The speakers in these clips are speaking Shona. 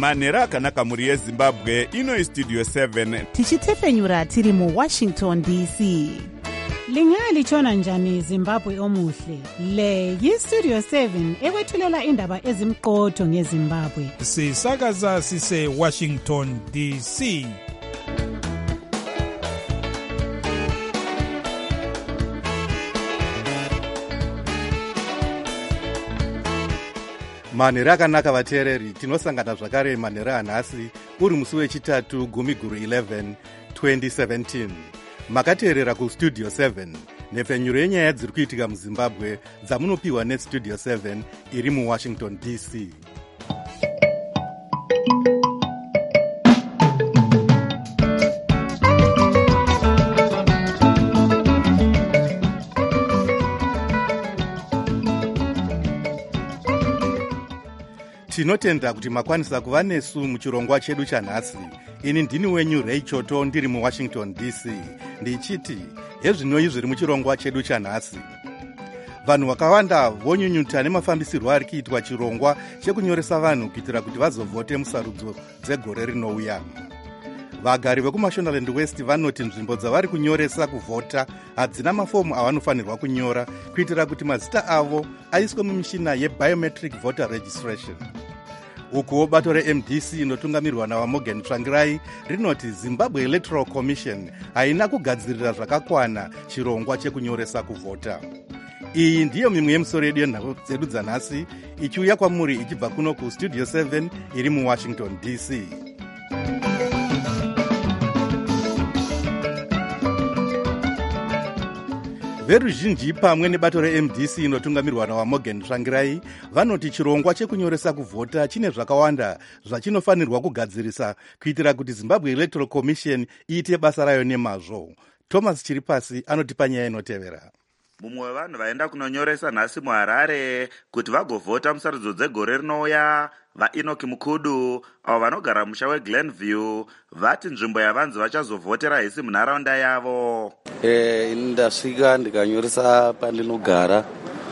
manhero akanaka mhuri yezimbabwe. Ino istudio 7 tichitefenyura tiri muwashington dc. Lingalitshona njani Zimbabwe omuhle? Le yistudio 7 ekwethulela indaba ezimqotho ngeZimbabwe. Sisakaza sise Washington DC. manhero akanaka vateereri, tinosangana zvakare manhero anhasi uri musi wechitatu 11 2017. makateerera kustudio 7 nhefenyuro yenyaya dziri kuitika muzimbabwe dzamunopiwa nestudio 7 iri muwashington dc. tinotenda kuti makwanisa kuva nesu muchirongwa chedu chanhasi. ini ndini wenyu Ray Choto ndiri muwashington dc ndichiti hezvinoi zviri muchirongwa chedu chanhasi. vanhu vakawanda vonyunyuta nemafambisirwo ari kuitwa chirongwa chekunyoresa vanhu kuitira kuti vazovhote musarudzo dzegore rinouya. vagari vekumashonaland west vanoti nzvimbo dzavari kunyoresa kuvhota hadzina mafomu avanofanirwa kunyora kuitira kuti mazita avo aiswe mumishina yebiometric voter registration. ukuwo bato remdc inotungamirwa navaMorgan Tsvangirai rinoti Zimbabwe Electoral Commission haina kugadzirira zvakakwana chirongwa chekunyoresa kuvhota. iyi ndiyo mimwe yemusoro yedu yenhau dzedu dzanhasi ichiuya kwamuri ichibva kuno kustudio 7 iri muwashington dc. veruzhinji pamwe nebato remdc inotungamirwa navaMorgan Tsvangirai vanoti chirongwa chekunyoresa kuvhota chine zvakawanda zvachinofanirwa kugadzirisa kuitira kuti Zimbabwe Electoral Commission iite basa rayo nemazvo. Thomas Chiripasi anotipa nyaya inotevera. mumwe wevanhu vaenda kunonyoresa nhasi muHarare kuti vagovhota musarudzo dzegore rinouya, vaEnoch Mukudu avo vanogara musha weGlenview vati nzvimbo yavanzi vachazovhotera haisi munharaunda yavo. ndasvika ndikanyoresa pandinogara,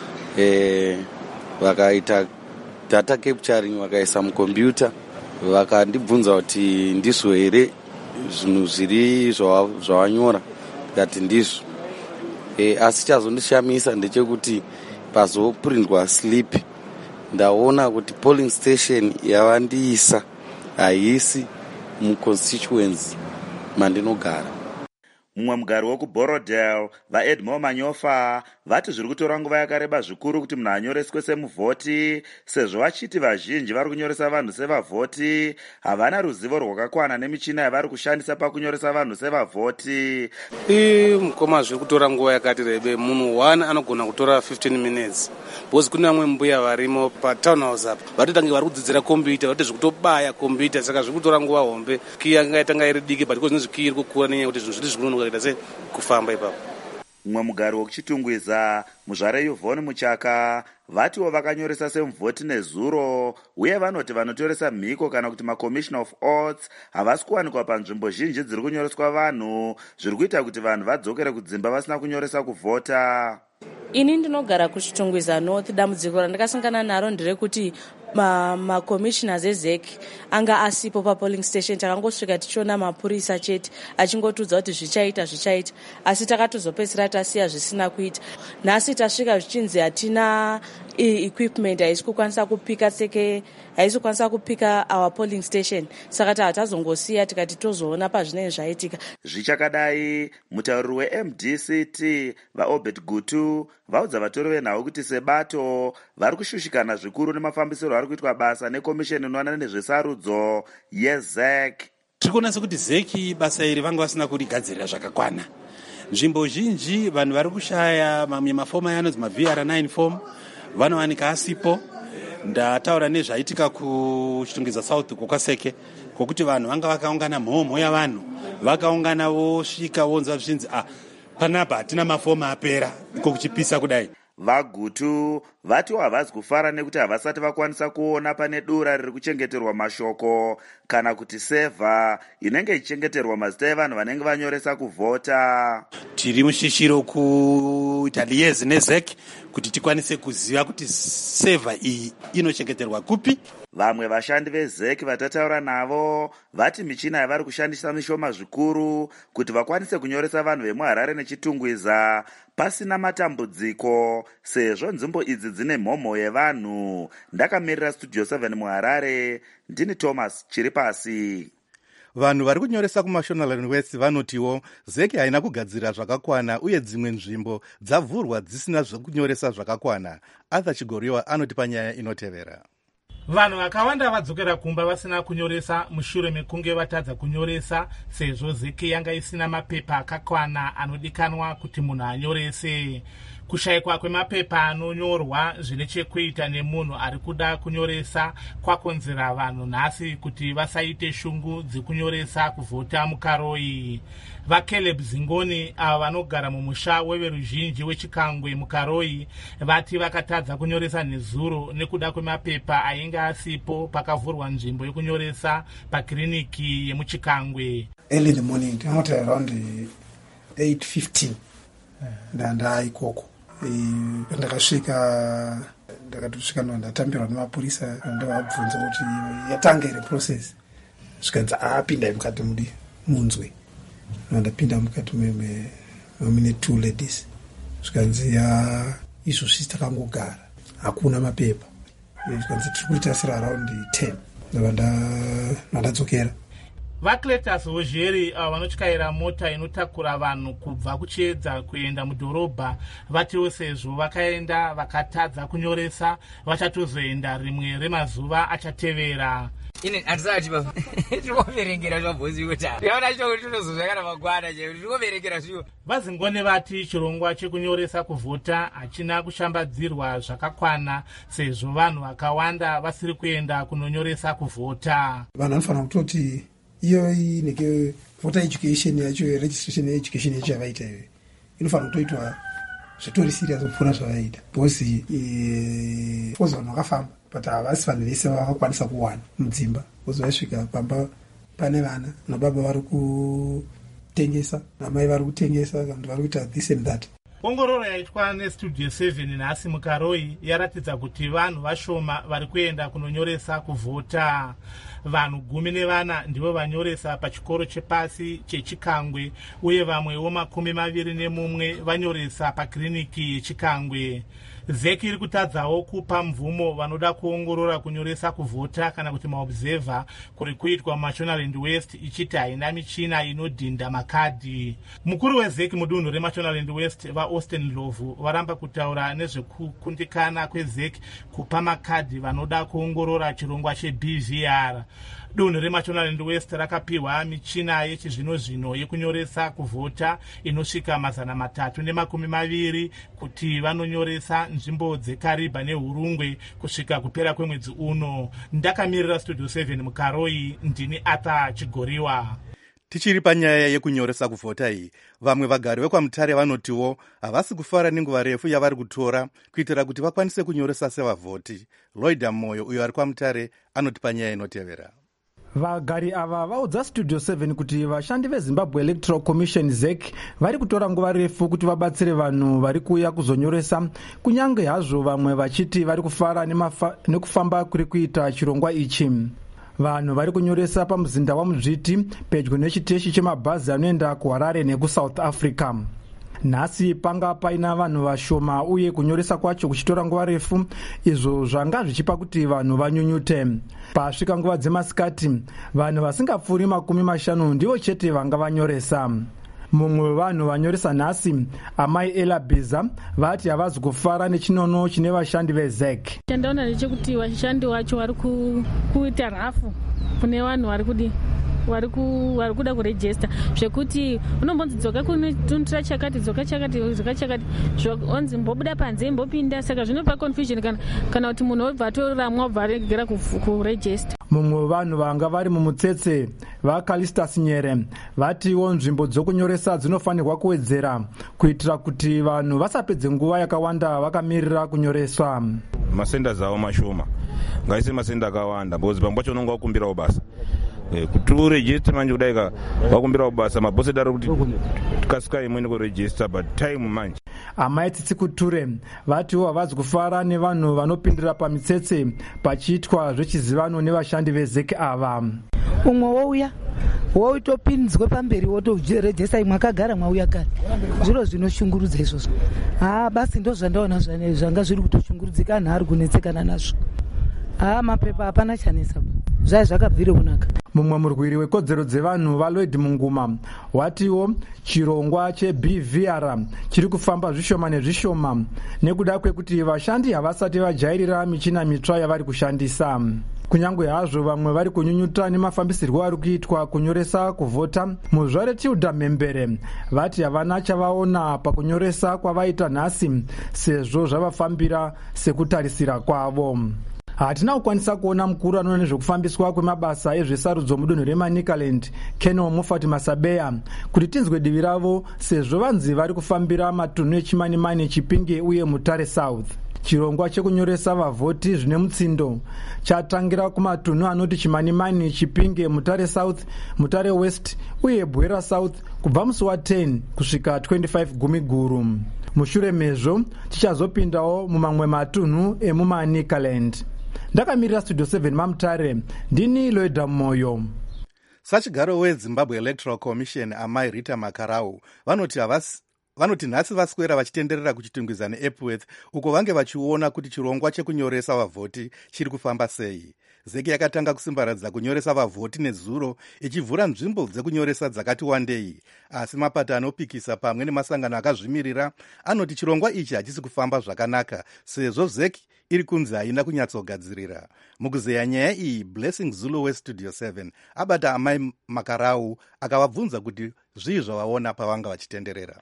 vakaita data capturing vakaisa mukombiyuta, vakandibvunza kuti ndizvo here zvinhu zviri zvavanyora, ndikati ndizvo. asi chazondishamisa ndechekuti pazoprindwa slip ndaona kuti polling station yavandiisa haisi muconstituency mandinogara. mumwe mugari wekuBorodale vaEdmore Manyofa vati zviri kutora nguva yakareba zvikuru kuti munhu anyoreswe semuvhoti, sezvo vachiti vazhinji vari kunyoresa vanhu sevavhoti havana ruzivo rwakakwana nemichina yavari kushandisa pakunyoresa vanhu sevavhoti. mukoma zviri kutora nguva yakati rebe, munhu 1 anogona kutora 15 minutes because kune vamwe mbuya varimo patown house apa vatotange vari kudzidzira kombiyuta, vati zvekutobaya kombiyuta, saka zviri kutora nguva hombe. kii yanga yaitanga iri diki but kozvinozvi kii iri kukura nenyaya kuti zvinhu zviri zvinonoka kuita sei kufamba ipapo. mumwe mugari wekuchitungwiza muzvare Yvonne Muchaka vatiwo vakanyoresa semuvhoti nezuro, uye vanoti vanotoresa mhiko kana kuti macommissioner of oaths havasi kuwanikwa panzvimbo zhinji dziri kunyoreswa vanhu, zviri kuita kuti vanhu vadzokere kudzimba vasina kunyoresa kuvhota. ini ndinogara kuchitungwiza north. dambudziko randakasangana naro nderekuti macommissioners ezec anga asipo papolling station. takangosvika tichiona mapurisa chete achingotudza kuti zvichaita, asi takatozopedzisira tasiya zvisina kuita. nhasi tasvika zvichinzi hatina equipment haisi kukwanisa kupika seke, haisi kukwanisa kupika our polling station, saka tahatazongosiya tikati tozoona pazvinenge zvaitika. zvichakadai mutauriri weMDCT vaObert Gutu vaudza vatori venhau kuti sebato vari kushushikana zvikuru nemafambisiro ari kuitwa basa nekomisheni inoona nezvesarudzo yeZEC. tiri kuti zeki basa iri vanga vasina kurigadzirira zvakakwana. nzvimbo zhinji vanhu vari kushaya mamwe mafomu ayanonzi maVR9 form vanowanika asipo. ndataura nezvaitika kuchitungwiza south kwakaseke kwokuti vanhu vanga vakaungana mhomho yavanhu, vakaungana vosvika vonza zvichinzi panapa hatina mafomu apera iko kuchipisa kudai. vaGutu vatiwo havazi kufara nekuti havasati vakwanisa kuona pane dura riri kuchengeterwa mashoko kana kuti seva inenge ichengeterwa mazita evanhu vanenge vanyoresa kuvhota. tiri mushishiro kuita liaison neZEC kuti tikwanise kuziva kuti seva iyi inochengeterwa kupi. Vamwe vashandi vezeki vatataura navo vati michina yavari kushandisa mishoma zvikuru kuti vakwanise kunyoresa vanhu vemuHarare neChitungwiza pasina matambudziko, sezvo nzvimbo idzi dzine mhomho yevanhu. Ndakamirira Studio 7 muHarare, ndini Thomas Chiripasi. Vanhu vari kunyoresa kuMashonaland West vanotiwo zeki haina kugadzira zvakakwana uye dzimwe nzvimbo dzavhurwa dzisina zvekunyoresa zvakakwana. Arthur Chigoriwa anoti panyaya inotevera. Vanhu vakawanda vadzokera kumba vasina kunyoresa mushure mekunge vatadza kunyoresa sezvo zeki yanga isina mapepa akakwana anodikanwa kuti munhu anyorese. Kushayikwa kwemapepa anonyorwa zvine chekuita nemunhu ari kuda kunyoresa kwakonzera vanhu nhasi kuti vasaite shungu dzekunyoresa kuvhota muKaroi. VaCaleb Zingoni ava vanogara mumusha weveruzhinji weChikangwe muKaroi vati vakatadza kunyoresa nezuro nekuda kwemapepa ainge asipo pakavhurwa nzvimbo yekunyoresa pakiriniki yemuChikangwe. Early in the morning, around 8:15, ndanda ikoko. Ndakasvika ndatambirwa nemapurisa ndavabvunza kuti yatanga iri process. Zvikanzi apindai mukati munzwe. Ndapinda mukati mune 2 ladies. Zvikanzi izvozvi takangogara hakuna mapepa. Zvikanzi tiri kuitasira around 10 ndadzokera. VaCletus Hozheri vanotyaira mota inotakura vanhu kubva kuchiedza kuenda mudhorobha vatiwo sezvo vakaenda vakatadza kunyoresa vachatozoenda rimwe remazuva achatevera. Ine hatisati tinoverengera zvabhozi kuti yaona choti tinozozvakana magwada tinoverengera zviwo. Vazingone vati chirongwa chekunyoresa kuvhota hachina kushambadzirwa zvakakwana sezvo vanhu vakawanda vasiri kuenda kunonyoresa kuvhota. Vanhu vanofanira kutoti iyo inenge voter education yacho, registration education yacho yavaita iyoyo inofanira kutoitwa zvitori serious kupfuura zvavaita, because vanhu vakafamba but havasi vanhu vese vakakwanisa kuwana mudzimba, because vasvika pamba pane vana nababa vari kutengesa namai vari kutengesa kana vari kuita this and that. Ongororo yaitwa neStudio 7 nhasi muKaroi yaratidza kuti vanhu vashoma vari kuenda kunonyoresa kuvhota. Vanhu 14 ndivo vanyoresa pachikoro chepasi cheChikangwe uye vamwewo 21 vanyoresa pakiriniki yeChikangwe. Zeki iri kutadzawo kupa mvumo vanoda kuongorora kunyoresa kuvhota kana kuti maobserver kuri kuitwa muMashonaland West ichiti haina michina inodhinda makadhi. Mukuru wezeki mudunhu reMashonaland West vaAustin Lovu varamba kutaura nezvekukundikana kwezeki kupa makadhi vanoda kuongorora chirongwa cheBVR. Dunhu reMashonaland West rakapiwa michina yechizvino-zvino yekunyoresa kuvhota inosvika 320 kuti vanonyoresa nzvimbo dzeKariba neHurungwe kusvika kupera kwemwedzi uno. Ndakamirira Studio 7 muKaroi, ndini Arthur Chigoriwa. Tichiri panyaya yekunyoresa kuvhota iyi, vamwe vagari vekwaMutare vanotiwo havasi kufara nenguva refu yavari kutora kuitira kuti vakwanise kunyoresa sevavhoti. Lloyd Moyo uyo ari kwaMutare anoti panyaya inotevera. Vagari ava vaudza Studio 7 kuti vashandi veZimbabwe Electoral Commission ZEC vari kutora nguva refu kuti vabatsire vanhu vari kuuya kuzonyoresa, kunyange hazvo vamwe vachiti vari kufara nekufamba kuri kuita chirongwa ichi. Vanhu vari kunyoresa pamuzinda waMuzviti pedyo nechiteshi chemabhazi anoenda kuHarare nekuSouth Africa. Nhasi panga paina vanhu vashoma uye kunyoresa kwacho kuchitora nguva refu, izvo zvanga zvichipa kuti vanhu vanyunyute. Pasvika nguva dzemasikati, vanhu vasingapfuuri 50 ndivo chete vanga vanyoresa. Mumwe wevanhu vanyoresa nhasi, amai Ella Biza, vati havazi kufara nechinono chine vashandi veZEC. Chandaona ndechekuti vashandi wacho vari kuita rafu kune vanhu vari kuda kurejista zvekuti unombonzi dzoka kunotuntura chakati dzoka chakati onzi mbobuda panze mbopinda, saka zvinopa confusion kana kuti munhu obva atoramwa obva aregera kurejista. Mumwe vanhu vanga vari mumutsetse vaCalistus Nyere vatiwo nzvimbo dzokunyoresa dzinofanirwa kuwedzera kuitira kuti vanhu vasapedze nguva yakawanda vakamirira kunyoreswa. Masenda zawo mashoma ngaise masenda akawanda because pamwe pacho unonga wakumbirawo basa kuti urejista manje kudaika wakumbirawo basa mabhosedi ari kuti kasika imwe nekurejista but time manje. amai tsitsikuture vatiwo havazi kufara nevanhu vanopindira pamitsetse pachiitwa zvechizivano nevashandi vezeki ava. Umwe wouya wotopinzwe pamberi wotorejesa, imwe akagara mwauya kare. Zviro zvinoshungurudza izvozvo. Basi ndo zvandaona zvanga zviri kutoshungurudzika, anhu ari kunetsekana nazvo. Mapepa hapana chanesa, zvai zvakabvire kunaka. Mumwe murwiri wekodzero dzevanhu vaLloyd Munguma watiwo chirongwa cheBVR chiri kufamba zvishoma nezvishoma nekuda kwekuti vashandi havasati vajairira michina mitsva yavari kushandisa. Kunyange hazvo vamwe vari kunyunyuta nemafambisirwo ari kuitwa kunyoresa kuvhota, muzvare Tilda Mhembere vati havana chavaona pakunyoresa kwavaita nhasi sezvo zvavafambira sekutarisira kwavo. Hatina kukwanisa kuona mukuru anoona nezvekufambiswa kwemabasa ezvesarudzo mudunhu reManicaland, Colonel Mufati Masabeya, kuti tinzwe divi ravo sezvo vanzi vari kufambira matunhu eChimanimani, Chipinge uye Mutare South. Chirongwa chekunyoresa vavhoti zvine mutsindo chatangira kumatunhu anoti Chimanimani, Chipinge, Mutare South, Mutare West uye Bwera South kubva musi wa10 kusvika 25 Gumiguru. Mushure mezvo tichazopindawo mumamwe matunhu emuManicaland. Ndakamirira Studio 7 maMutare, ndini Loida Moyo. Sachigaro weZimbabwe Electoral Commission amai Rita Makarau vanoti nhasi vaswera vachitenderera kuchitungwiza neEpworth uko vange vachiona kuti chirongwa chekunyoresa vavhoti chiri kufamba sei. Zeki yakatanga kusimbaradza kunyoresa vavhoti nezuro ichivhura nzvimbo dzekunyoresa dzakati wandei, asi mapato anopikisa pamwe nemasangano akazvimirira anoti chirongwa ichi hachisi kufamba zvakanaka sezvo Zeki iri kunzi haina kunyatsogadzirira. Mukuzeya nyaya iyi, Blessing Zulu weStudio 7 abata amai Makarau akavabvunza kuti zvii zvavaona pavanga vachitenderera.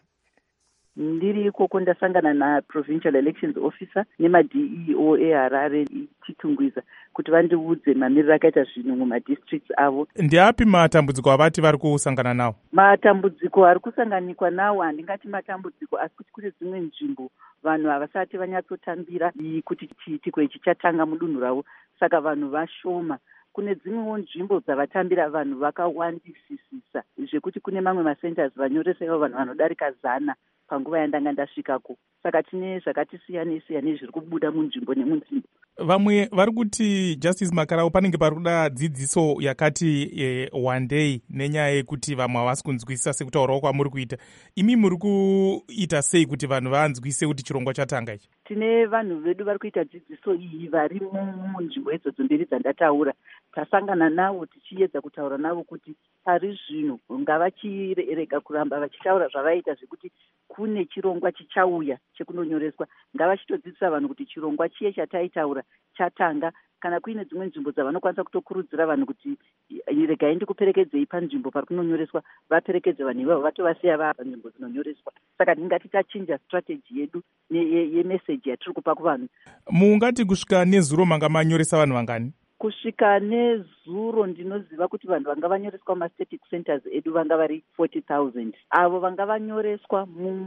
Ndiri ikoko ndasangana naProvincial Elections Officer nemaDEO eHarare ichitungwiza kuti vandiudze mamiriro akaita zvinhu mumadistricts avo. Ndiapi matambudziko avati vari kusangana nawo? Matambudziko ari kusanganikwa nawo handingati matambudziko, asi kuti kune dzimwe nzvimbo vanhu havasati vanyatsotambira kuti chiitiko ichi chatanga mudunhu ravo, saka vanhu vashoma. Kune dzimwewo nzvimbo dzavatambira vanhu vakawandisisisa zvekuti kune mamwe macenters vanyoresawo vanhu vanodarika 100 panguva yandanga ndasvikako. Saka tine zvakati siyanei zviri kubuda munzvimbo nemunzvimbo. Vamwe vari kuti Justice Makarau panenge pari kuda dzidziso yakati wandei nenyaya yekuti vamwe havasi kunzwisisa sekutaurawo kwamuri kuita. Imi muri kuita sei kuti vanhu vanzwise kuti chirongwa chatanga ichi? Tine vanhu vedu vari kuita dzidziso iyi vari munzvimbo idzodzo mbiri dzandataura. Tasangana navo tichiedza kutaura navo kuti pari zvino ngavachirega kuramba vachitaura zvavaita zvekuti kune chirongwa chichauya chekunonyoreswa. Ngavachitodzidzisa vanhu kuti chirongwa chiye chataitaura chatanga, kana kuine dzimwe nzvimbo dzavanokwanisa kutokurudzira vanhu kuti regai ndikuperekedzei panzvimbo pari kunonyoreswa, vaperekedze vanhu ivavo vatovasiya vaa panzvimbo dzinonyoreswa. Saka ndingati tachinja strategy yedu yemeseji yatiri kupa kuvanhu. Mungati kusvika nezuro manga manyoresa vanhu vangani? Kusvika nezuro ndinoziva kuti vanhu vanga vanyoreswa mumastatic centers edu vanga vari 40,000. Avo vanga vanyoreswa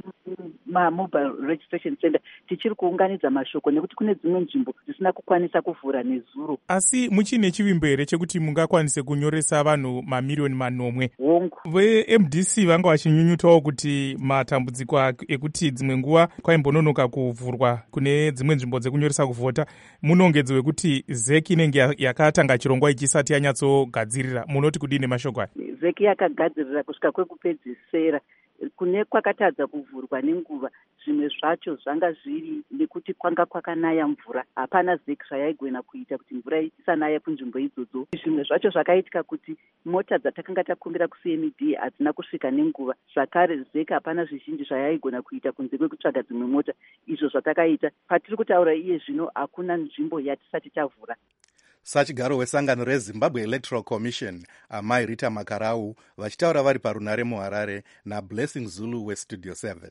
mumobile registration center tichiri kuunganidza mashoko nekuti kune dzimwe nzvimbo dzisina kukwanisa kuvhura nezuro. Asi muchine chivimbo here chekuti mungakwanise kunyoresa vanhu mamiliyoni manomwe? Hongu. VeMDC vanga vachinyunyutawo kuti matambudziko ekuti dzimwe nguva kwaimbononoka kuvhurwa kune dzimwe nzvimbo dzekunyoresa kuvhota. Munongedzo wekuti Zeki inenge yakatanga chirongwa ichisati yanyatsogadzirira. Munoti kudini mashoko aya? Zeki yakagadzirira kusvika kwekupedzisira. Kune kwakatadza kuvhurwa nenguva, zvimwe zvacho zvanga zviri nekuti kwanga kwakanaya mvura. Hapana Zeki zvayaigona kuita kuti mvura isanaya kunzvimbo idzodzo. Zvimwe zvacho zvakaitika kuti mota dzatakanga takumbira kuCMD hadzina kusvika nenguva. Zvakare Zeki hapana zvizhinji zvayaigona kuita kunze kwekutsvaga dzimwe mota. Izvo zvatakaita. Patiri kutaura iye zvino hakuna nzvimbo yatisati tavhura. Sachigaro wesangano reZimbabwe Electoral Commission amai Rita Makarau vachitaura vari parunare muHarare naBlessing Zulu weStudio 7.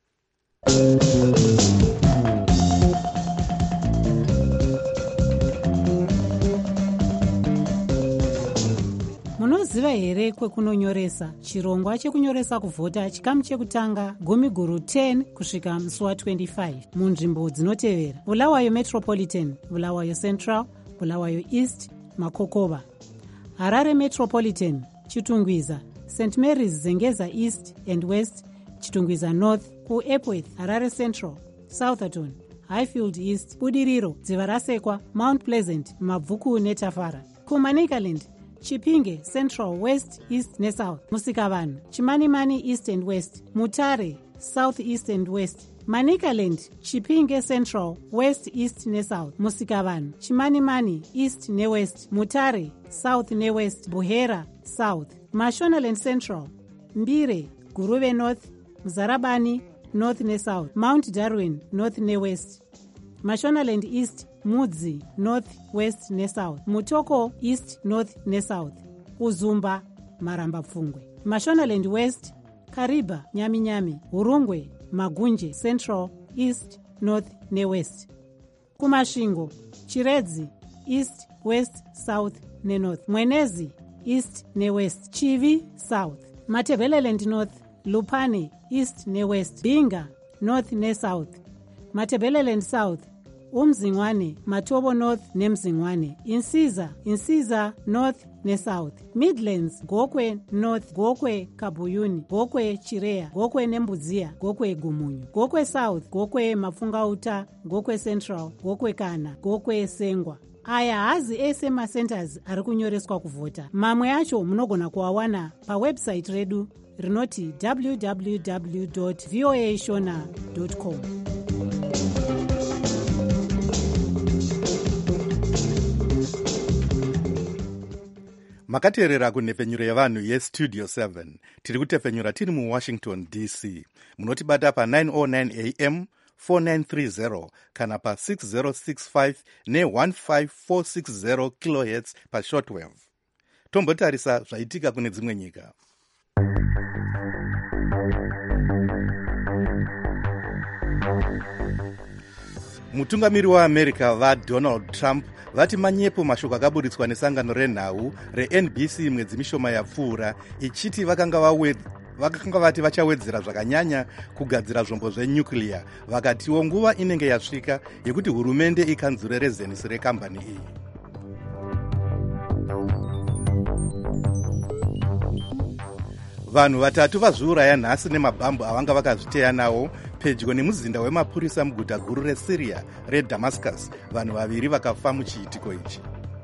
Munoziva here kwekunonyoresa chirongwa chekunyoresa kuvhota chikamu chekutanga Gumiguru 10 kusvika musi wa25 munzvimbo dzinotevera: Bulawayo Metropolitan, Bulawayo Central, Bulawayo East, Makokova; Harare Metropolitan, Chitungwiza, St Mary's Zengeza East and West, chitungwiza north, kuepworth, harare central, southerton, highfield east, budiriro, dziva rasekwa, mount pleasant, mabvuku netafara. kumanicaland, chipinge central, west, east nesouth, musikavanhu, chimanimani east and west, mutare south east and west, manicaland, chipinge central, west, east nesouth, musikavanhu, chimanimani east newest, mutare south newest, buhera south, mashonaland central, mbire, guruve north, muzarabani north nesouth, mount darwin north newest, mashonaland east, mudzi north west nesouth, mutoko east north nesouth, uzumba maramba pfungwe, mashonaland west, kariba nyaminyami, hurungwe magunje central east north newest. kumasvingo, chiredzi east west south nenorth, mwenezi east newest, chivi south, matebeleland north, lupane east newest, binga north nesouth, matebeleland south, umzingwane, matobo north nemzingwane, insiza north nesouth, midlands, gokwe north, gokwe kabuyuni, gokwe chireya, gokwe nembudziya, gokwe gumunyu, gokwe south, gokwe mapfungauta, gokwe central, gokwe kana, gokwe sengwa. aya hazi ese macenters ari kunyoreswa kuvhota. Mamwe acho munogona kuawana pawebsite redu rinoti www.voashona.com. makateerera kunhepfenyuro yevanhu yestudio 7 tiri kutepfenyura tiri muwashington dc. munotibata pa909 am 4930 kana pa6065 ne15460 kilohertz pashortwave. tombotarisa zvaitika kune dzimwe nyika. mutungamiri waamerica vadonald trump vati manyepo mashoko akaburitswa nesangano renhau renbc mwedzi mishoma yapfuura ichiti vakanga vati vachawedzera zvakanyanya kugadzira zvombo zvenyuclear, vakatiwo nguva inenge yasvika yekuti hurumende ikanzure rezenisi rekambani iyi. vanhu vatatu vazviuraya nhasi nemabhambu avanga vakazviteya nawo pedyo nemuzinda wemapurisa muguta guru resyria redamascus. vanhu vaviri vakafa muchiitiko ichi.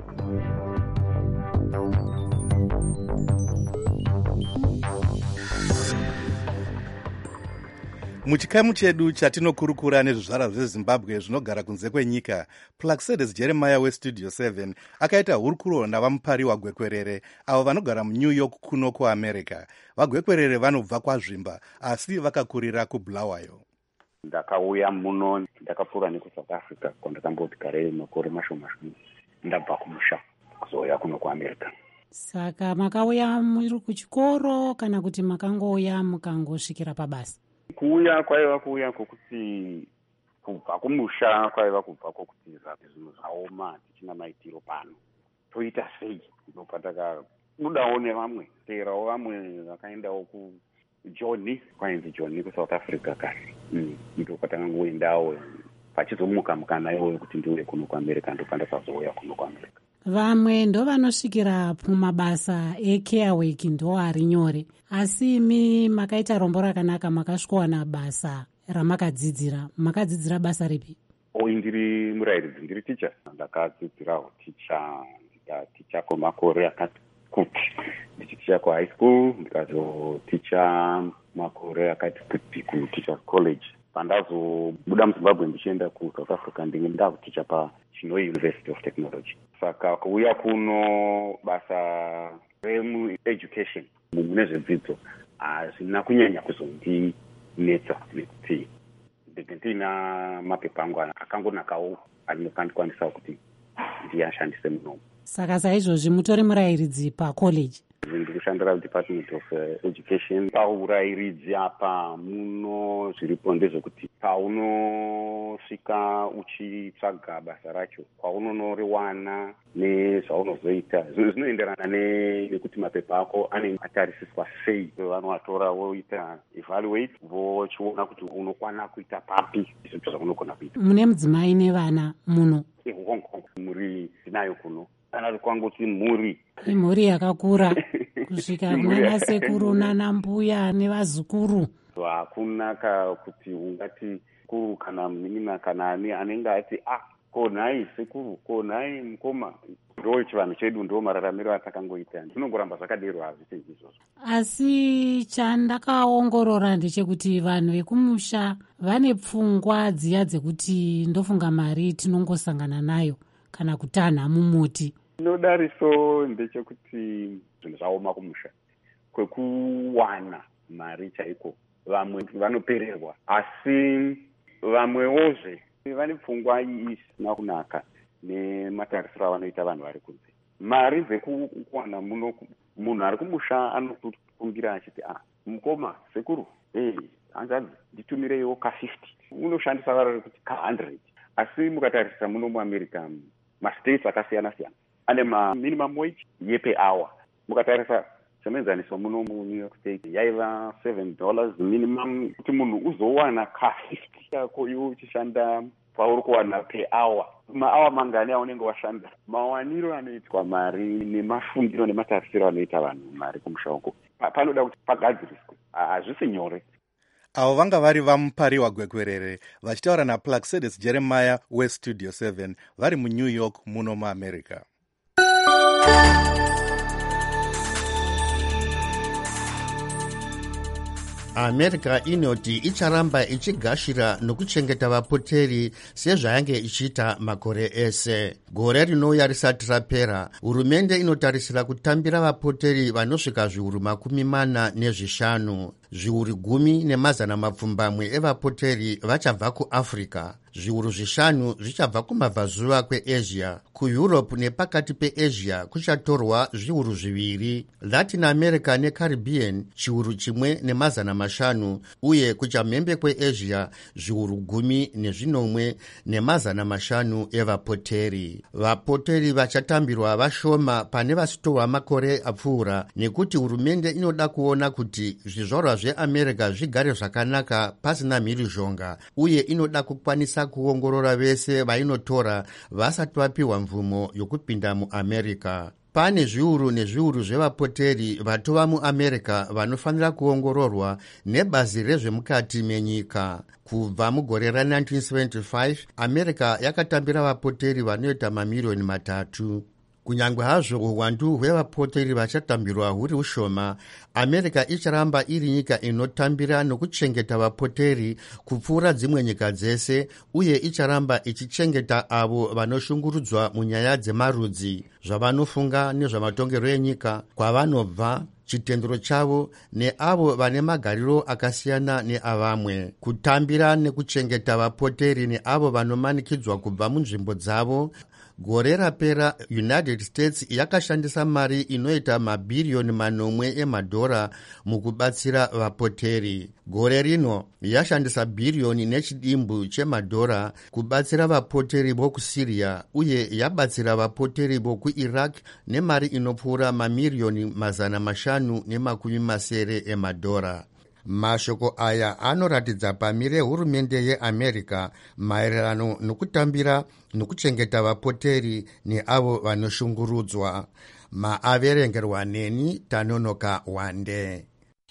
muchikamu chedu chatinokurukura nezvizvara zvezimbabwe zvinogara kunze kwenyika, plaxedes jeremiah westudio 7 akaita hurukuro navamupari wagwekwerere avo vanogara munew york kuno kuamerica. vagwekwerere vanobva kwazvimba asi vakakurira kubulawayo. ndakauya muno ndakapfuura nekusouth africa kwandakamboti garei makore mashoma ndabva kumusha kuzouya kuno kuamerica. Saka makauya muri kuchikoro kana kuti makangouya mukangosvikira pabasa? Kuuya kwaiva kuuya kwokuti kubva kumusha kwaiva kubva kwokuti zvinhu zvaoma tichina maitiro pano toita sei. ndopatakabudawo nevamwe teerawo vamwe vakaendawo kujoni, kwainzi joni kusouth africa kasi. ndopatakangoendawo pachizomuka mukanayo wekuti ndiuye kuno kuamerica, ndopandakazouya kuno kuamerica. Vamwe ndo vanosvikira mumabasa ecarework ndo ari nyore, asi imi makaita rombo rakanaka, makasvikowana basa ramakadzidzira. Makadzidzira basa ripi? ndiri murayiridzi, ndiri ticha. ndakadzidzirawo ticha kwemakore akati kuti. ndichiticha kuhigh school, ndikazoticha makore akati kuti kuteachers college. pandazobuda muzimbabwe ndichienda kusouth africa ndakuticha pachino university of technology. saka kuuya kuno basa remueducation mune zvedzidzo hazvina kunyanya kuzondinetsa nekuti ndenge ndiina mapepa angu akangonakawo anokandikwanisa kuti ndiyashandise munomu. Saka saizvozvi mutori murayiridzi pacollege? ndikushandira department of education. paurayiridzi apa muno zviripo ndezvekuti paunosvika uchitsvaga basa racho, kwaunonoriwana nezvaunozoita zvinoenderana nekuti mapepa ako anenge atarisiswa sei. vanoatora voita evaluate vochiona kuti unokwana kuita papi zvito zvaunogona kuita. Mune mudzimai nevana muno? muri tinayo kuno. kana kwangoti mhuri yakakura kusvika nana sekuru nana mbuya nevazukuru. hakuna kuti ungati kuru kana munin'ina kana ani anenge ati konhai sekuru, konhai mukoma. Ndo chivanhu chedu, ndo mararamiro atakangoita. Zvinongoramba zvakadero, hazvisi izvozvo. Asi chandakaongorora ndechekuti vanhu vekumusha vane pfungwa dziya dzekuti ndofunga mari tinongosangana nayo kana kutanha mumuti. Nodariso ndechekuti zvinhu zvaoma kumusha kwekuwana mari chaiko. Vamwe vanopererwa, asi vamwewozve vane pfungwa isina kunaka nematarisiro avanoita vanhu vari kunze. Mari dzekuwana muno, munhu ari kumusha anokufungira achiti mukoma, sekuru, hanzvadzi nditumireiwo ka50, unoshandisa vara kuti ka100. Asi mukatarisa muno muAmerica, mastates akasiyana siyana ane minimum wage yepe hour. Mukatarisa semenzaniso muno muNew York State yaiva $7 minimum kuti munhu uzowana ka50 yako iwe uchishanda pauri kuwana per hour. Maawa mangani aunenge washanda, mawaniro anoitwa mari nemafungiro nematarisiro anoita vanhu mari kumusha uko panoda kuti pagadziriswe. Hazvisi nyore. Avo vanga vari vamupari wagwekwerere vachitaura naPlaxedes Jeremiah weStudio 7 vari muNew York muno muAmerica. America inoti icharamba ichigashira nokuchengeta vapoteri sezvayange ichiita makore ese. Gore rinouya risati rapera, hurumende inotarisira kutambira vapoteri vanosvika zviuru 45. Zviuru 10,000 evapoteri vachabva kuAfrica, zviuru 5 zvichabva kumabvazuva kweAsia. KuEurope nepakati peAsia kuchatorwa zviuru 2, Latin America neCaribbean chiuru 1,500, uye kuchamhembe kweAsia zviuru 10,500 evapoteri. Vapoteri vachatambirwa vashoma pane vasitorwa makore apfuura, nekuti hurumende inoda kuona kuti zvizvarwa zveAmerica zvigare zvakanaka pasina mhirizhonga, uye inoda kukwanisa kuongorora vese vainotora vasati vapiwa mvumo yokupinda muAmerica. Pane zviuru nezviuru zvevapoteri vatova muAmerica vanofanira kuongororwa nebazi rezvemukati menyika. Kubva mugore ra1975, America yakatambira vapoteri vanoita mamiliyoni 3. Kunyangwe hazvo uwandu hwevapoteri vachatambirwa huri ushoma, America icharamba iri nyika inotambira nokuchengeta vapoteri kupfuura dzimwe nyika dzese, uye icharamba ichichengeta avo vanoshungurudzwa munyaya dzemarudzi, zvavanofunga nezvamatongerwo enyika, kwavanobva, chitendero chavo, neavo vane magariro akasiyana neavamwe. Kutambira nekuchengeta vapoteri neavo vanomanikidzwa kubva munzvimbo dzavo. Gore rapera, United States yakashandisa mari inoita mabhiriyoni 8 emadhora mukubatsira vapoteri. Gore rino yashandisa bhiriyoni nechidimbu chemadhora kubatsira vapoteri vokuSyria, uye yabatsira vapoteri vokuIraq nemari inopfuura mamiliyoni 570 emadhora. Mashoko aya anoratidza pamire hurumende yeAmerica maererano nokutambira nokuchengeta vapoteri neavo vanoshungurudzwa. Maaverengerwa neni Tanonoka Wande.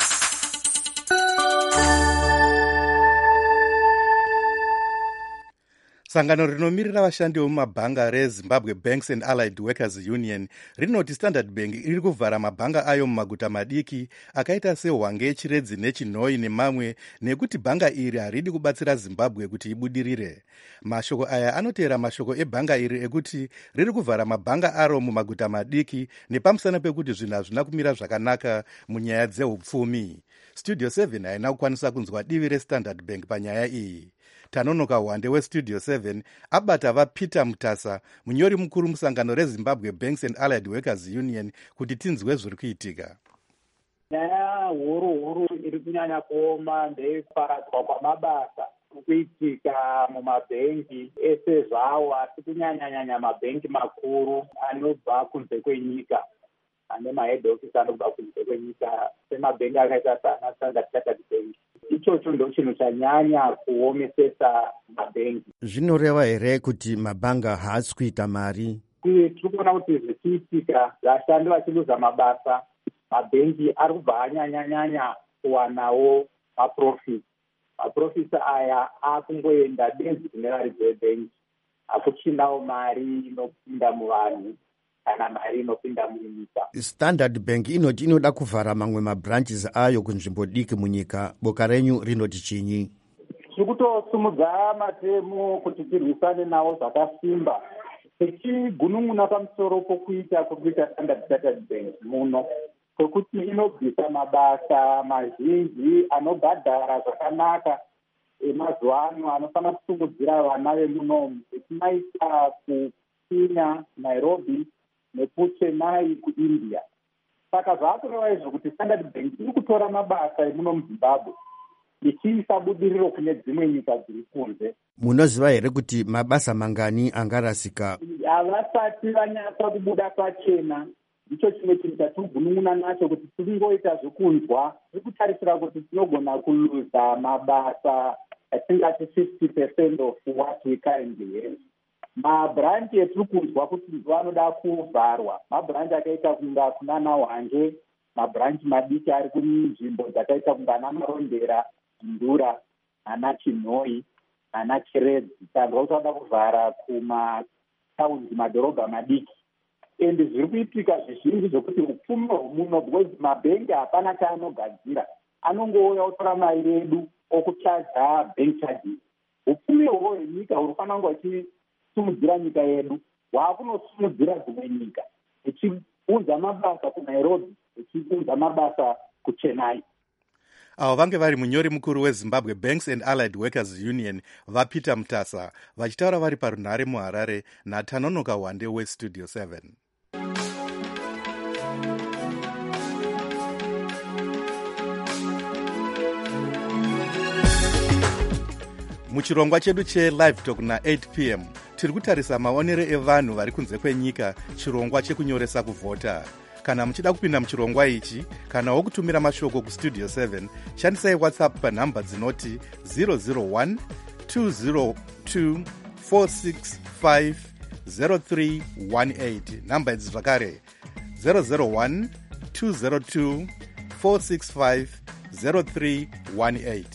Sangano rinomirira vashandi vemumabhanga reZimbabwe Banks and Allied Workers Union rinoti Standard Bank iri kuvhara mabhanga ayo mumaguta madiki akaita seHwange, Chiredzi neChinhoi nemamwe, nekuti bhanga iri haridi kubatsira Zimbabwe kuti ibudirire. Mashoko aya anotevera mashoko ebhanga iri ekuti riri kuvhara mabhanga aro mumaguta madiki nepamusana pekuti zvinhu hazvina kumira zvakanaka munyaya dzehupfumi. Studio 7 haina kukwanisa kunzwa divi reStandard Bank panyaya iyi. Tanonoka Wande weStudio 7 abata vaPeter Mutasa, munyori mukuru musangano reZimbabwe Banks and Allied Workers Union, kuti tinzwe zviri kuitika. Nyaya huru iri kunyanya kuoma ndeyekuparadzwa kwamabasa kuitika mumabhengi ese zvawo, asi kunyanya mabhengi makuru anobva kunze kwenyika, ane mahead office anobva kunze kwenyika, semabhengi akaita sana Standard Chartered Bank. Ichocho ndo chinhu chanyanya kuomesesa mabhengi. Zvinoreva here kuti mabhanga haasi kuita mari? Tiri kuona kuti zvichiitika, vashandi vachiluza mabasa, mabhengi ari kubva anyanya kuwanawo maprofisa aya akungoenda benzi kune vari dzebengi akuchinawo mari inopinda muvanhu kana mari inopinda munyika. Standard Bank inoti inoda kuvhara mamwe mabranches ayo kunzvimbo diki munyika. Boka renyu rinoti chinyi? Tiri kutosumudza matemo kuti tirwisane nawo zvakasimba, tichigunun'una pamusoro pokuita Standard Chartered Bank muno, kwekuti inobvisa mabasa mazhinji anobhadhara zvakanaka emazuva ano anofanira kusimudzira vana vemunomu, tichimaisa kuKenya, Nairobi nekuChennai kuIndia. Saka zvaakureva izvo kuti Standard Bank iri kutora mabasa emuno muZimbabwe ichiisa budiriro kune dzimwe nyika dziri kunze. Munoziva here kuti mabasa mangani angarasika? Havasati vanyatsa kubuda pachena. Ndicho chimwe chinhu chatirigunun'una nacho kuti tiringoita zvekunzwa, tiri kutarisira kuti tinogona kuluza mabasa atingati 50% of what we currently have. Mabranch etiri kunzwa kuti vanoda kuvharwa mabranch akaita kunga kunana Hwange, mabranch madiki ari kunzvimbo dzakaita kunga ana Marondera, Ndura, ana Chinhoi, ana Chiredzi. Saka vanoda kuvhara kumataundi, madhorobha madiki. Ende zviri kuitika zvizhinji zvokuti upfumi hwomuno, because mabhengi hapana chaanogadzira, anongouya otora mari yedu okuchaja bank charges. Upfumi hwo hwenyika hunofanira kunge hwachisumudzira nyika yedu, hwakunosumudzira dzimwe nyika, ichiunza mabasa kuNairobi, ichiunza mabasa kuChennai. Avo vange vari munyori mukuru weZimbabwe Banks and Allied Workers Union vaPeter Mutasa vachitaura vari parunhare muHarare naTanonoka Wande weStudio 7. Muchirongwa chedu cheLive Talk na8 p.m. tiri kutarisa maonero evanhu vari kunze kwenyika, chirongwa chekunyoresa kuvhota. Kana muchida kupinda muchirongwa ichi, kana wokutumira mashoko kuStudio 7, shandisai WhatsApp panhamba dzinoti 001 202 465 0318. Namba idzi zvakare 001 202 465 0318.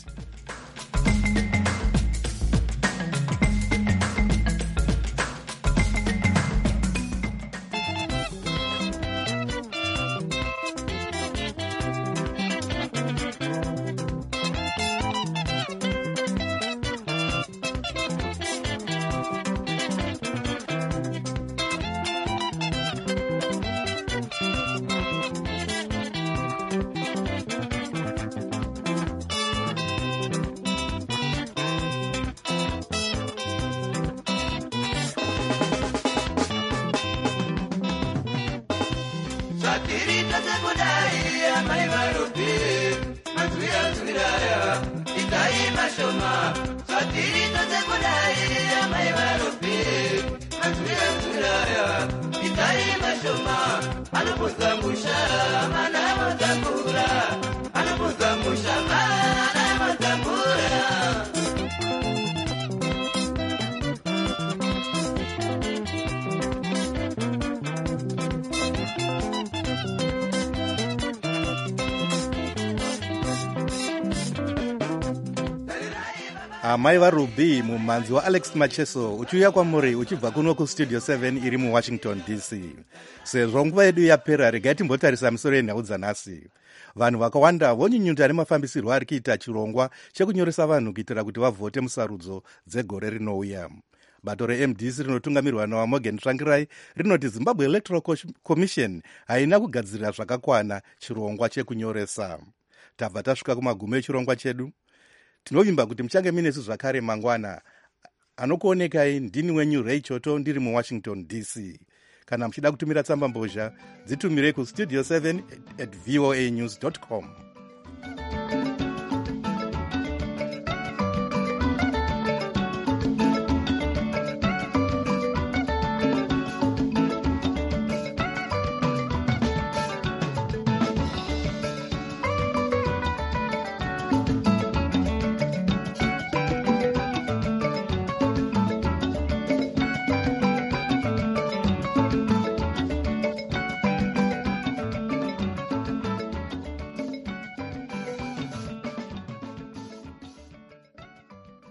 Amai vaRuby, mumhanzi waAlex Macheso, uchiuya kwamuri uchibva kuno kuStudio 7 iri muWashington DC. Sezvo nguva yedu yapera, regai timbotarisa misoro yenhau dzanhasi. Vanhu vakawanda vonyunyuta nemafambisirwo ari kuita chirongwa chekunyoresa vanhu kuitira kuti vavhote musarudzo dzegore rinouya. Bato reMDC rinotungamirwa naMorgan Tsvangirai rinoti Zimbabwe Electoral Commission haina kugadzirira zvakakwana chirongwa chekunyoresa. Tabva tasvika kumagumo echirongwa chedu. Tinovimba kuti muchange minesu zvakare mangwana. Anokuonekai ndini wenyu Ray Choto ndiri muWashington DC. Kana muchida kutumira tsamba mbozha, dzitumirei kustudio 7@voanews.com.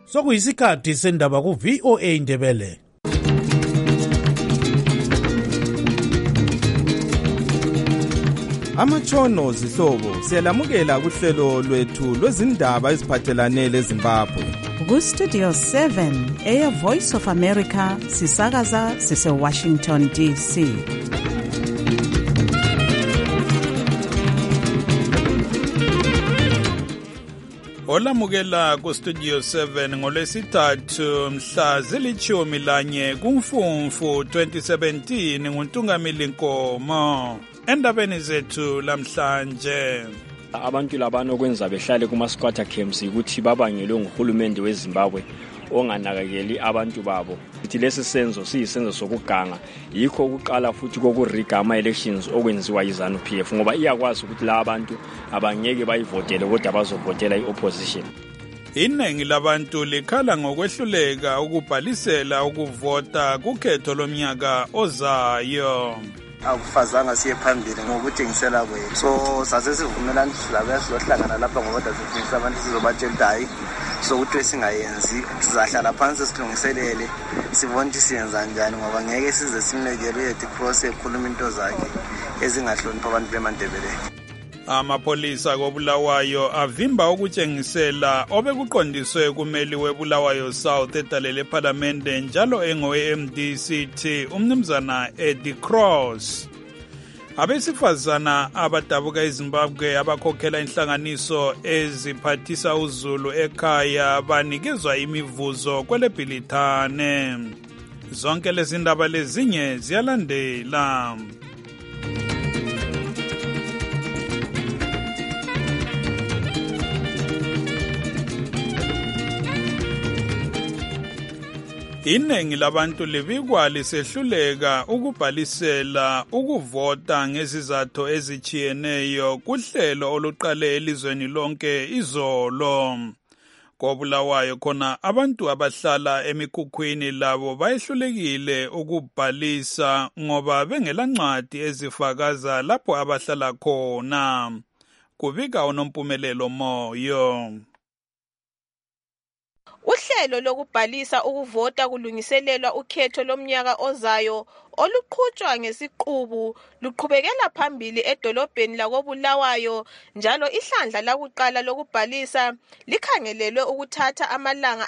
sokuyisikhathi sendaba ku-VOA Indebele. Amatshono zihlobo siyalamukela kuhlelo lwethu lwezindaba eziphathelane leZimbabwe. Ku-Studio 7 Air Voice of America sisakaza sise-Washington DC. Olamukela ku-Studio 7 ngolwesithathu mhla zili-11 kuMfumfu 2017 nguNtungamili Nkomo. Endabeni zethu lamhlanje, abantu labana okwenza behlale kuma-squatter camps ukuthi babangelwe nguhulumende weZimbabwe onganakekeli abantu babo. Ithi lesi senzo siyisenzo sokuganga, yikho ukuqala futhi kokuriga ama-elections okwenziwa yiZANU-PF, ngoba iyakwazi ukuthi la abantu abangeke bayivotele kodwa bazovotela i-opposition. iningi labantu likhala ngokwehluleka ukubhalisela ukuvota kukhetho lomnyaka ozayo. Akufazanga siye phambili ngokutshengisela kwethu, so sase sivumelana silabe sizohlangana lapha ngoba sizofisa abantu sizobatshela ukuthi hayi sokuthi singayenzi, sizahlala phansi silungiselele sibone ukuthi siyenza njani, ngoba ngeke size simlekele uyethu cross ekhuluma into zakhe ezingahlonipha abantu beMandebele. Amapolisa koBulawayo avimba ukutshengisela obekuqondiswe kumeli weBulawayo South edalele eParliamente njalo engowe-MDCT umnumzana Eddie Cross. Abesifazana abadabuka eZimbabwe abakhokhela inhlanganiso eziphathisa uZulu ekhaya banikezwa imivuzo kweleBhilithane. Zonke lezi ndaba lezinye ziyalandela. Iningi labantu libikwa lisehluleka ukubhalisela ukuvota ngezizathu ezichiyeneyo kuhlelo oluqale elizweni lonke izolo. KoBulawayo khona abantu abahlala emikhukhwini labo bayehlulekile ukubhalisa ngoba bengelancwadi ezifakaza lapho abahlala khona. Kubika uNompumelelo Moyo. Uhlelo lokubhalisa ukuvota kulungiselelwa ukhetho lomnyaka ozayo oluqhutshwa ngesiqubu luqhubekela phambili edolobheni lakoBulawayo, njalo ihlandla lakuqala lokubhalisa likhangelelwe ukuthatha amalanga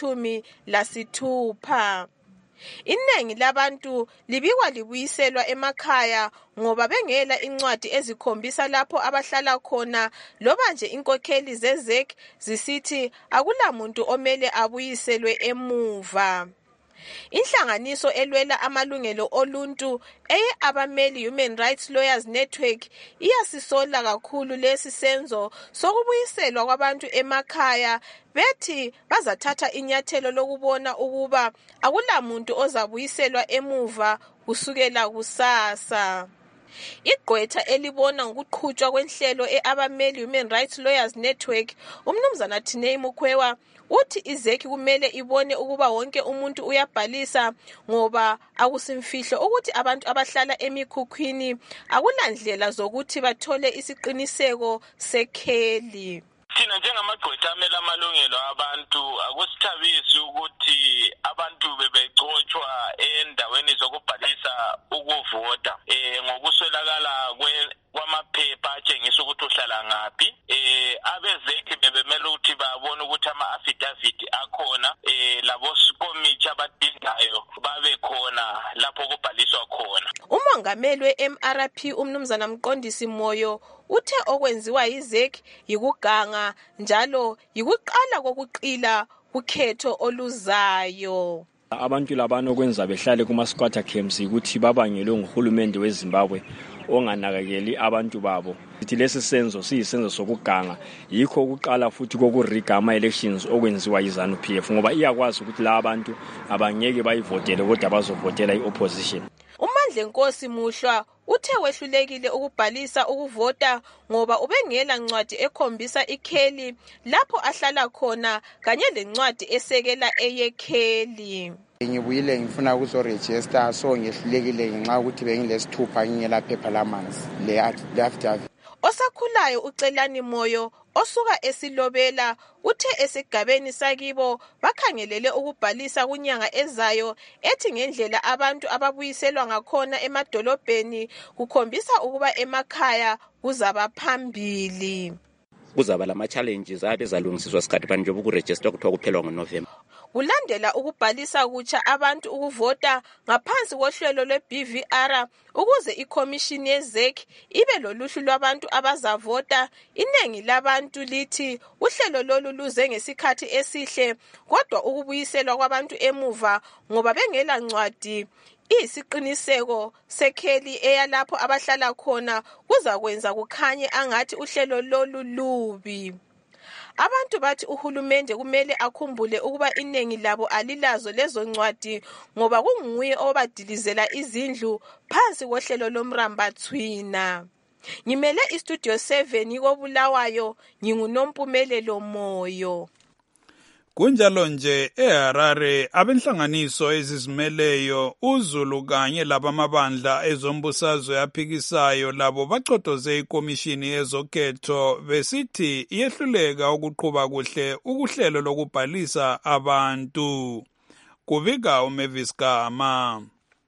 ali-16. Iningi labantu libikwa libuyiselwa emakhaya ngoba bengela incwadi ezikhombisa lapho abahlala khona, loba nje inkokheli zezek zisithi akulamuntu omele abuyiselwe emuva. Inhlanganiso elwela amalungelo oluntu eye-Abameli Human Rights Lawyers Network iyasisola kakhulu lesi senzo sokubuyiselwa kwabantu emakhaya, bethi bazathatha inyathelo lokubona ukuba akulamuntu ozabuyiselwa emuva kusukela kusasa. Igqwetha elibona ngokuqhutshwa kwenhlelo e-Abameli Human Rights Lawyers Network, umnumzana Tinei Mukhwewa, uthi izeki kumele ibone ukuba wonke umuntu uyabhalisa ngoba akusimfihlo ukuthi abantu abahlala emikhukhwini akulandlela zokuthi bathole isiqiniseko sekheli. Thina njengamagqwetha amela amalungelo abantu akusithabisi ukuthi abantu bebegcotshwa endaweni zokubhalisa ukuvota ngokuswelakala kwamaphepha atshengisa ukuthi uhlala ngaphi. Abezeki bebemele ukuthi babone ukuthi ama-affidavit akhona, labosikomithi abadingayo babe khona lapho kubhaliswa khona. Umongameli we-MRP umnumzana Mqondisi Moyo uthe okwenziwa yizeki yikuganga njalo yikuqala kokuqila kukhetho oluzayo. Abantu labana okwenza behlale kuma-squatter camps ukuthi babangelwe nguhulumende weZimbabwe onganakekeli abantu babo. Ithi lesi senzo siyisenzo sokuganga, yikho ukuqala futhi kokuriga ama-elections okwenziwa yiZANU-PF, ngoba iyakwazi ukuthi la abantu abangeke bayivotele kodwa bazovotela i-opposition. uMandla Nkosi Muhlwa uthe wehlulekile ukubhalisa ukuvota ngoba ubengela ncwadi ekhombisa ikheli lapho ahlala khona kanye lencwadi esekela eyekheli. Ngibuyile ngifuna ukuzoregister, so ngehlulekile ngenxa ukuthi bengilesithupha ngingela phepha lamanzi le affidavit. Osakhulayo uCelani Moyo osuka eSilobela uthe esigabeni sakibo bakhangelele ukubhalisa kunyanga ezayo ethi ngendlela abantu ababuyiselwa ngakhona emadolobheni kukhombisa ukuba emakhaya kuzaba phambili. Kuzaba lama-challenges abezalungisiswa sikhathi bani njengoba ukurejista kuthiwa kuphelwa ngoNovemba. Kulandela ukubhalisa kutsha abantu ukuvota ngaphansi kohlelo lwe-BVR ukuze ikhomishini yeZEC ibe loluhlu lwabantu abazavota, iningi labantu lithi uhlelo lolu luze ngesikhathi esihle kodwa ukubuyiselwa kwabantu emuva ngoba bengela ncwadi isiqiniseko sekheli eyalapho abahlala khona kuzakwenza kukhanye angathi uhlelo lolu lubi. Abantu bathi uhulumende kumele akhumbule ukuba iningi labo alilazo lezo ncwadi ngoba kunguye obadilizela izindlu phansi kohlelo lomrambathwina. Ngimele iStudio 7 koBulawayo, nginguNompumelelo Moyo. Kunjalo nje eHarare abenhlanganiso ezizimeleyo uZulu kanye labamabandla ezombusazwe aphikisayo labo bacotoze ikomishini yezokhetho besithi iyehluleka ukuqhuba kuhle ukuhlelo lokubhalisa abantu. Kubika uMavis Gama.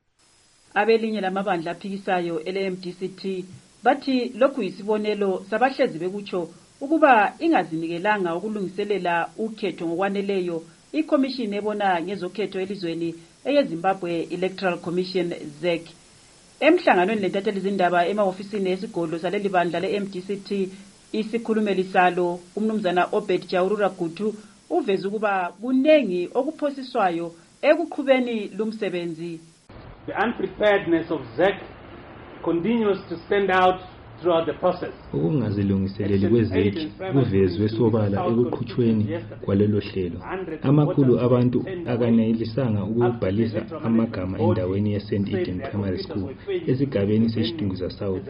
Abelinye lamabandla aphikisayo ele-MDCT bathi lokhu yisibonelo sabahlezi bekutsho ukuba ingazinikelanga ukulungiselela ukhetho ngokwaneleyo ikomishini ebona ngezokhetho elizweni eyeZimbabwe Electoral Commission ZEC. Emhlanganweni lentatheli izindaba emahofisini esigodlo saleli bandla le-MDCT, isikhulumeli salo umnumzana Obed Jawurura Gutu uveza ukuba kunengi okuphosiswayo ekuqhubeni lumsebenzi. The unpreparedness of ZEC continues to stand out throughout the process. Ukungazilungiseleli kwezeki kuvezwe sobala ekuqhutshweni kwalelo hlelo. Amakhulu abantu akanelisanga ukubhalisa amagama endaweni ye-St. Eden Primary School esigabeni seShtunguza South.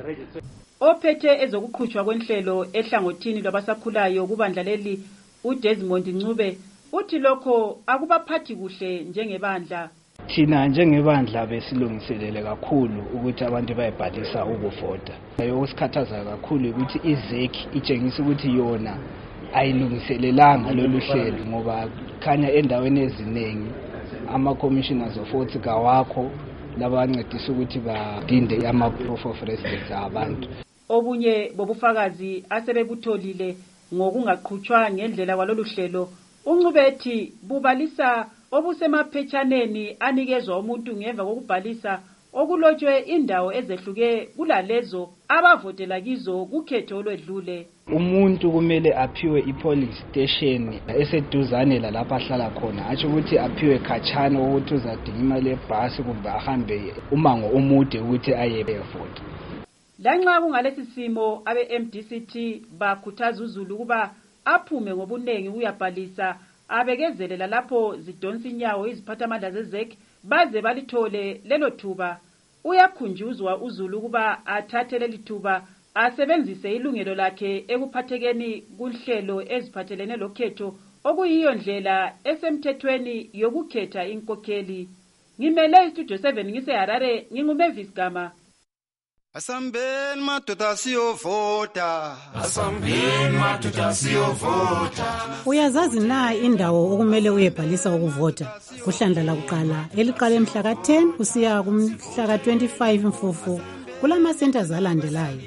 Ophethe ezokuqhutshwa kwenhlelo ehlangothini lwabasakhulayo kubandla leli uDesmond Ncube uthi lokho akubaphathi kuhle njengebandla. Thina njengebandla besilungiselele kakhulu ukuthi abantu bayibhalisa ukuvota. Osikhathaza kakhulu ukuthi iZEC itshengisa ukuthi yona ayilungiselelanga lolu hlelo ngoba khanya endaweni eziningi ama-commissioners of votes kawakho labancedisa ukuthi badinde ama-proof of residence abantu. Obunye bobufakazi asebebutholile ngokungaqhutshwa ngendlela kwalolu hlelo uNcube ethi bubalisa obusemaphetshaneni anikezwa umuntu ngemva kokubhalisa okulotshwe indawo ezehluke kulalezo abavotela kizo kukhetho olwedlule. Umuntu kumele aphiwe i-polling station eseduzane lalapha ahlala khona, atsho ukuthi aphiwe khatshana ukuthi uzadinga imali yebhasi kumbe ahambe umango omude ukuthi ayevota. Lanxa kungalesi simo abe-MDCT bakhuthaza uZulu ukuba aphume ngobunengi uyabhalisa abekezelela lapho zidonsa inyawo iziphathamandla zeZEC baze balithole lelo thuba. Uyakhunjuzwa uZulu ukuba athathe leli thuba asebenzise ilungelo lakhe ekuphathekeni kuhlelo eziphathelene lokhetho okuyiyo ndlela esemthethweni yokukhetha inkokheli. Ngimele iStudio 7 ngiseHarare, nginguMavis Gama. Asambeni madoda siyovota. Asambeni madoda siyovota. Uyazazi na indawo okumele uyebhalisa ukuvota? Kuhlandla lakuqala eliqala emhla ka-10 kusiya kumhla ka-25 Mfufu kulama centers alandelayo.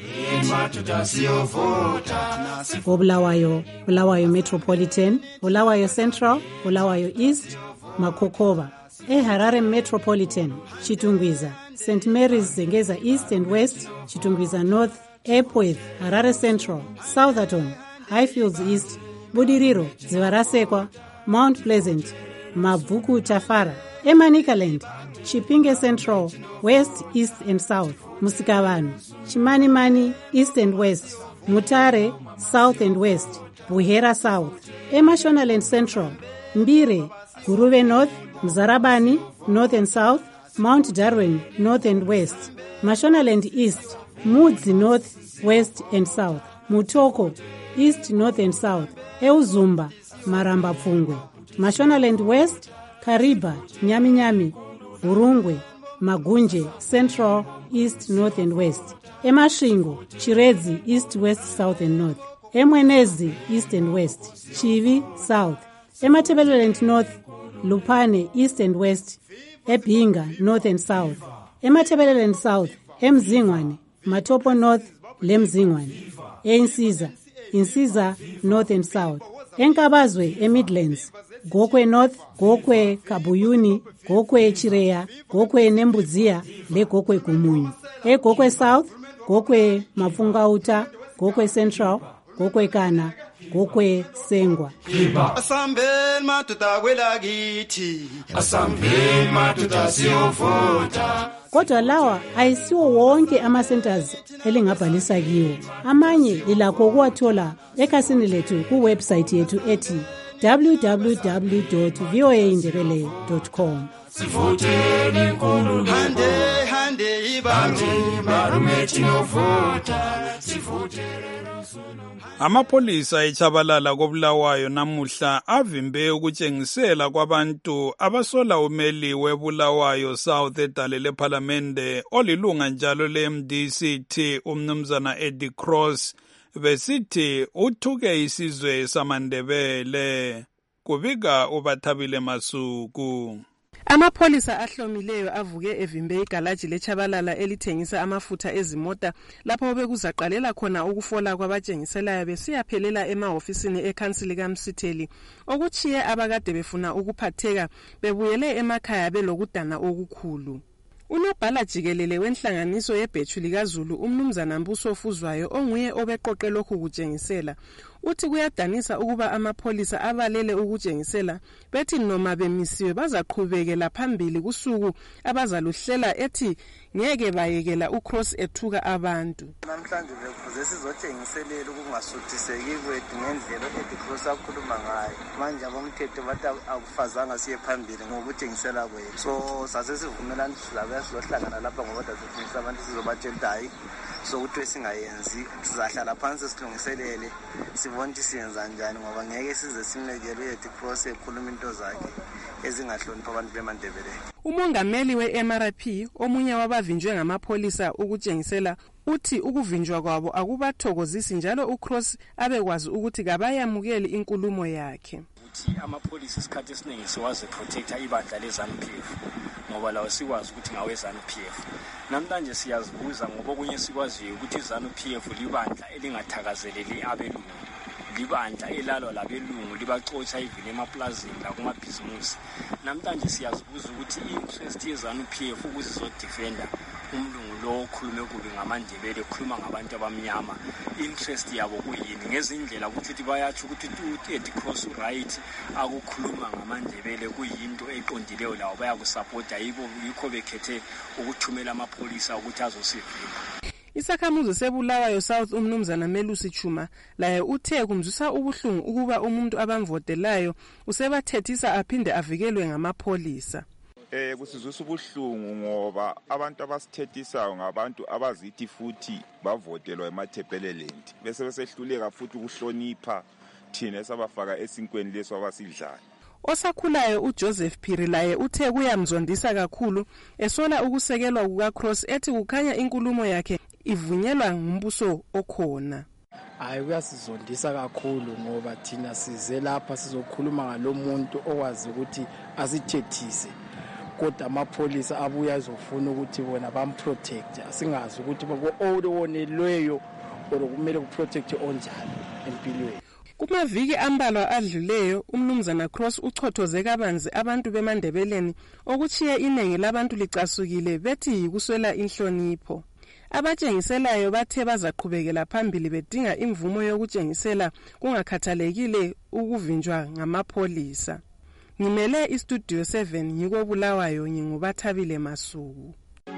Bulawayo, Bulawayo Metropolitan, Bulawayo Central, Bulawayo East, Makokoba. eHarare Metropolitan, Chitungwiza, St. Mary's Zengeza East and West, Chitungwiza North, Epworth, Harare Central, Southerton, Highfields East, Budiriro, Zivarasekwa, Mount Pleasant, Mavuku Tafara, Emanikaland, Chipinge Central, West, East and South, Musikavanu, Chimanimani East and West, Mutare South and West, Buhera South, Emashonaland Central, Mbire, Guruve North, Mzarabani North and South, Mount Darwin North and West, Mashonaland East, Mudzi North, West and South, Mutoko East, North and South, Euzumba, Maramba Pfungwe, Mashonaland West, Kariba, Nyaminyami, Urungwe, Magunje, Central, East, North and West. Emashingo, Chiredzi, East, West, South and North. Emwenezi, East and West. Chivi, South. Ematebeleland North, Lupane, East and West. Ebinga, North and South. Ematebeleland South, Emzingwane, Matopo North, Lemzingwane. Insiza, North and South. Enkabazwe, Midlands. Gokwe North, Gokwe Kabuyuni, Gokwe Chireya, Gokwe Nembuzia, le Gokwe Kumunyi. Gokwe South, Gokwe Mafungauta, Gokwe Central, Gokwe Kana, Gokwe Sengwa. Asambeni madoda kwelakithi, asambeni madoda siyovota. Kodwa lawa ayisiwo wonke ama-centers elingabhalisa kiwo. Amanye ilakho ukuwathola ekhasini lethu kuwebsite yethu ethi www.voaindebele.com. Sivoteni nkulu hande ibantu barumethi novota sivoteni. Amapolisa eChabalala koBulawayo namuhla avimbe ukutshengisela kwabantu abasola umeli weBulawayo South edale leParliamente olilunga njalo leMDCT umnumzana Eddie Cross besithi uthuke isizwe samandebele. Kubika uBathabile Masuku. Amapolisa ahlomileyo avuke evimbe igalaji leChabalala elithengisa amafutha ezimota lapho bekuzaqalela khona ukufola kwabatshengiselayo besiyaphelela emahofisini ekhansili kaMsitheli okuchiye abakade befuna ukuphatheka bebuyele emakhaya belokudana okukhulu. Unobhala jikelele wenhlanganiso yebhethu likaZulu umnumzana Mbuso Fuzwayo onguye obeqoqe lokhu kutshengisela uthi kuyadanisa ukuba amapolisa abalele ukutshengisela bethi noma bemisiwe bazaqhubekela phambili kusuku abazaluhlela ethi ngeke bayekela uCross ethuka abantu. Namhlanje bekuze sizotshengiselela ukungasuthiseki kwethu ngendlela uCross akhuluma ngayo. Manje abomthetho bathi akufazanga siye phambili ngokutshengisela kwethu. So sase sivumelana silabe sizohlangana lapha ngoba sifisa abantu sizobatshela hayi so ukuthi singayenzi sizahlala phansi silungiselele sibone ukuthi siyenza njani ngoba ngeke size simlekele uCross ekhuluma into zakhe ezingahlonipha abantu beMandebele. Umongameli weMRP omunye wabavinjwe ngamapolisa ukutshengisela uthi ukuvinjwa kwabo akubathokozisi njalo uCross abekwazi ukuthi kabayamukeli inkulumo yakhe. Uthi amapolisa isikhathi esiningi siwazi protector ibandla leZANU-PF ngoba lawo sikwazi ukuthi ngawe ZANU-PF. Namhlanje siyazibuza ngoba okunye sikwaziyo ukuthi iZANU-PF libandla elingathakazeleli abelungu. Libandla elalwa labelungu libaxotsha ivile emaplazini la kumabhizimusi. Namhlanje siyazibuza ukuthi i-interest yeZANU-PF ukuzizodefenda umlungu lo okhulume kubi ngamandebele ekhuluma ngabantu abamnyama. Interest yabo kuyini ngezindlela ukuthi bayathi ukuthi uEddie Cross right akukhuluma ngamandebele kuyinto eqondileyo lawo bayakusupporta yikho bekhethe ukuthumela amapolisa ukuthi azosivimba. Isakhamuzi seBulawayo South umnumzana Melusi Chuma laye uthe kumzwisa ubuhlungu ukuba umuntu abamvotelayo usebathethisa aphinde avikelwe ngamapolisa. Kusizwisa ubuhlungu ngoba abantu abasithethisayo ngabantu abazithi futhi bavotelwa eMathebeleland bese besehluleka futhi ukuhlonipha thina esabafaka esinkweni leso abasidlayo. Osakhulayo uJoseph Phiri laye uthe kuyamzondisa kakhulu esola ukusekelwa kukaCross ethi kukhanya inkulumo yakhe ivunyelwa ngumbuso okhona. Hayi kuyasizondisa kakhulu ngoba thina size lapha sizokhuluma ngalomuntu okwazi ukuthi asithethise. Kodwa amapolisa abuya azofuna ukuthi bona bamprotect asingazi ukuthi owonelweyo kumele kuprotect onjani empilweni. Kumaviki ambalwa adluleyo umnumzana Cross uchothoze kabanzi abantu beMandebeleni okuchiye inengi labantu licasukile bethi yikuswela inhlonipho. Abatshengiselayo bathe bazaqhubekela phambili bedinga imvumo yokutshengisela kungakhathalekile ukuvinjwa ngamapolisa. Ngimele iStudio 7 ngiko Bulawayo nginguBathabile Masuku.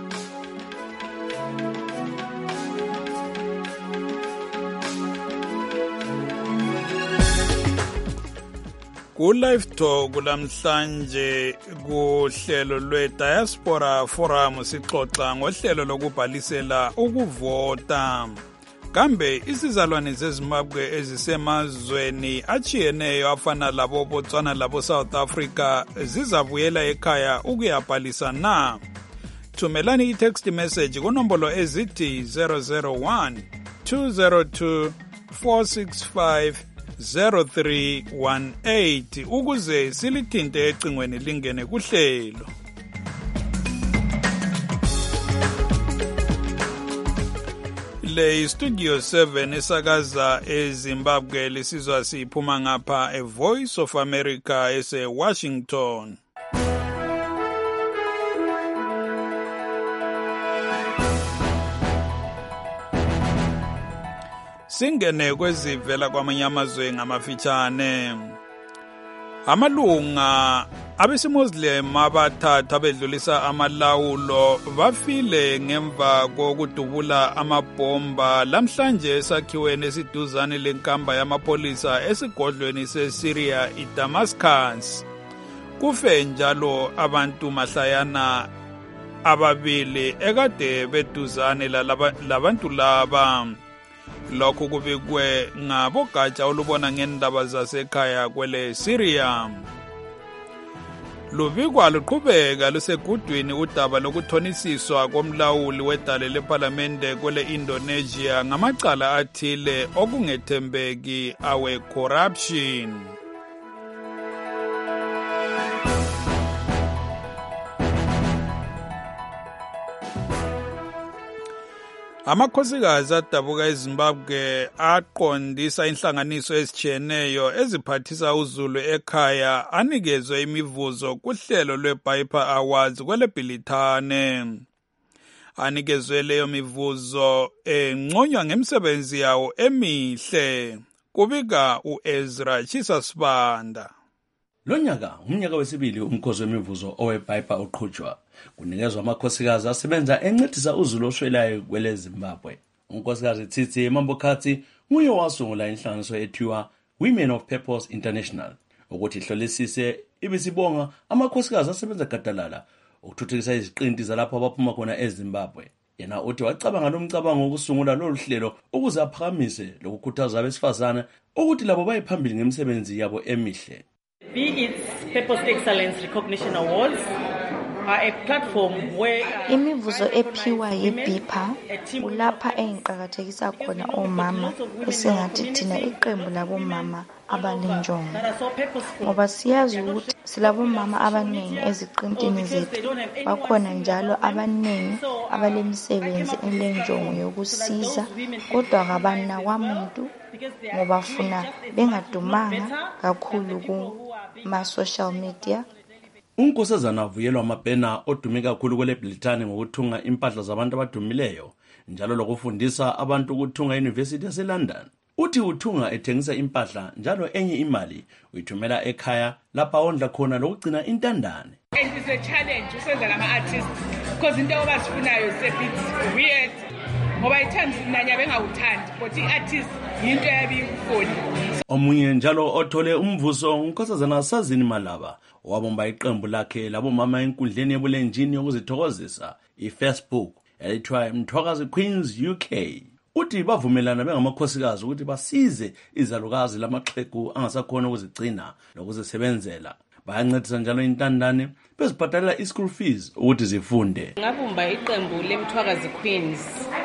Ku-Live Talk lamhlanje kuhlelo lwe-Diaspora Forum sixoxa ngohlelo lokubhalisela ukuvota. Kambe isizalwane zeZimbabwe ezisemazweni achiyeneyo afana labo Botswana labo South Africa zizabuyela ekhaya ukuyabhalisa na? thumelani i-text message kunombolo ezithi 001 202 465 0318 ukuze silithinte ecingweni lingene kuhlelo. Le Studio 7 esakaza eZimbabwe lisizwa siphuma ngapha eVoice of America ese-Washington. Singene kwezivela kwamanye amazwe ngamafitshane. Amalunga abesimoslim abathatha bedlulisa amalawulo bafile ngemva kokudubula amabhomba lamhlanje esakhiweni esiduzane lenkamba yamapolisa esigodlweni seSyria iDamascus. Kufe njalo abantu mahlayana ababili ekade beduzane labantu laba. Lokhu kubikwe ngabogatsha olubona ngendaba zasekhaya kwele Syria. Lubikwa luqhubeka lusegudwini udaba lokuthonisiswa komlawuli wedale leParlamente kwele Indonesia ngamacala athile okungethembeki awe corruption. Amakhosikazi adabuka eZimbabwe aqondisa inhlanganiso ezitshiyeneyo eziphathisa uzulu ekhaya anikezwe imivuzo kuhlelo lweBipa Awards kwele Bhilithane. Anikezwe leyo mivuzo enconywa ngemisebenzi yawo emihle. Kubika uEzra Chisasibanda. Lonyaka umnyaka wesibili umkhosi wemivuzo oweBipa uqhutshwa. Kunikezwa amakhosikazi asebenza encedisa uzulu oswelayo kwele Zimbabwe. Unkosikazi Tsitsi Mambokhatsi nguye wasungula inhlanganiso ethiwa Women of Purpose International ukuthi ihlolisise ibisibonga amakhosikazi asebenza gadalala ukuthuthukisa iziqinti zalapho abaphuma khona eZimbabwe. Yena uthi wacabanga lomcabango wokusungula lolu hlelo ukuze aphakamise lokukhuthaza abesifazane ukuthi labo bayiphambili ngemisebenzi yabo emihle. Be its Purpose Excellence Recognition Awards are a platform where imivuzo ephiwa yiBipa ulapha engiqhakathekisa khona omama esingathi thina iqembu labomama abanenjongo ngoba siyazi ukuthi silabomama abaningi eziqintini zethu bakhona njalo abaningi abalemisebenzi elenjongo yokusiza kodwa ngabana kwamuntu ngoba funa bengadumanga kakhulu kuma social media. Unkosazana Vuyelwa Mabhena odume kakhulu kwele Bhilithane ngokuthunga impahla zabantu abadumileyo njalo lokufundisa abantu ukuthunga eUniversity yaseLondon. Uthi uthunga ethengisa impahla njalo enye imali uyithumela ekhaya lapha ondla khona lokugcina intandane. And it's a challenge usenza lama artists because into abasifunayo is a bit weird. Ngoba ithemba nanya bengawuthandi but iartist into yabifuni. Omunye njalo othole umvuso unkosazana Sazini Malaba wabomba iqembu lakhe labomama enkundleni yebulenjini yokuzithokozisa iFacebook elithiwa Mthwakazi Queens UK. Uthi bavumelana bengamakhosikazi ukuthi basize izalukazi lamaxhegu angasakhona ukuzigcina lokuzisebenzela. Bayancedisa njalo intandane bezibhadalela i-school fees ukuthi zifunde. Ngabumba iqembu leMthwakazi Queens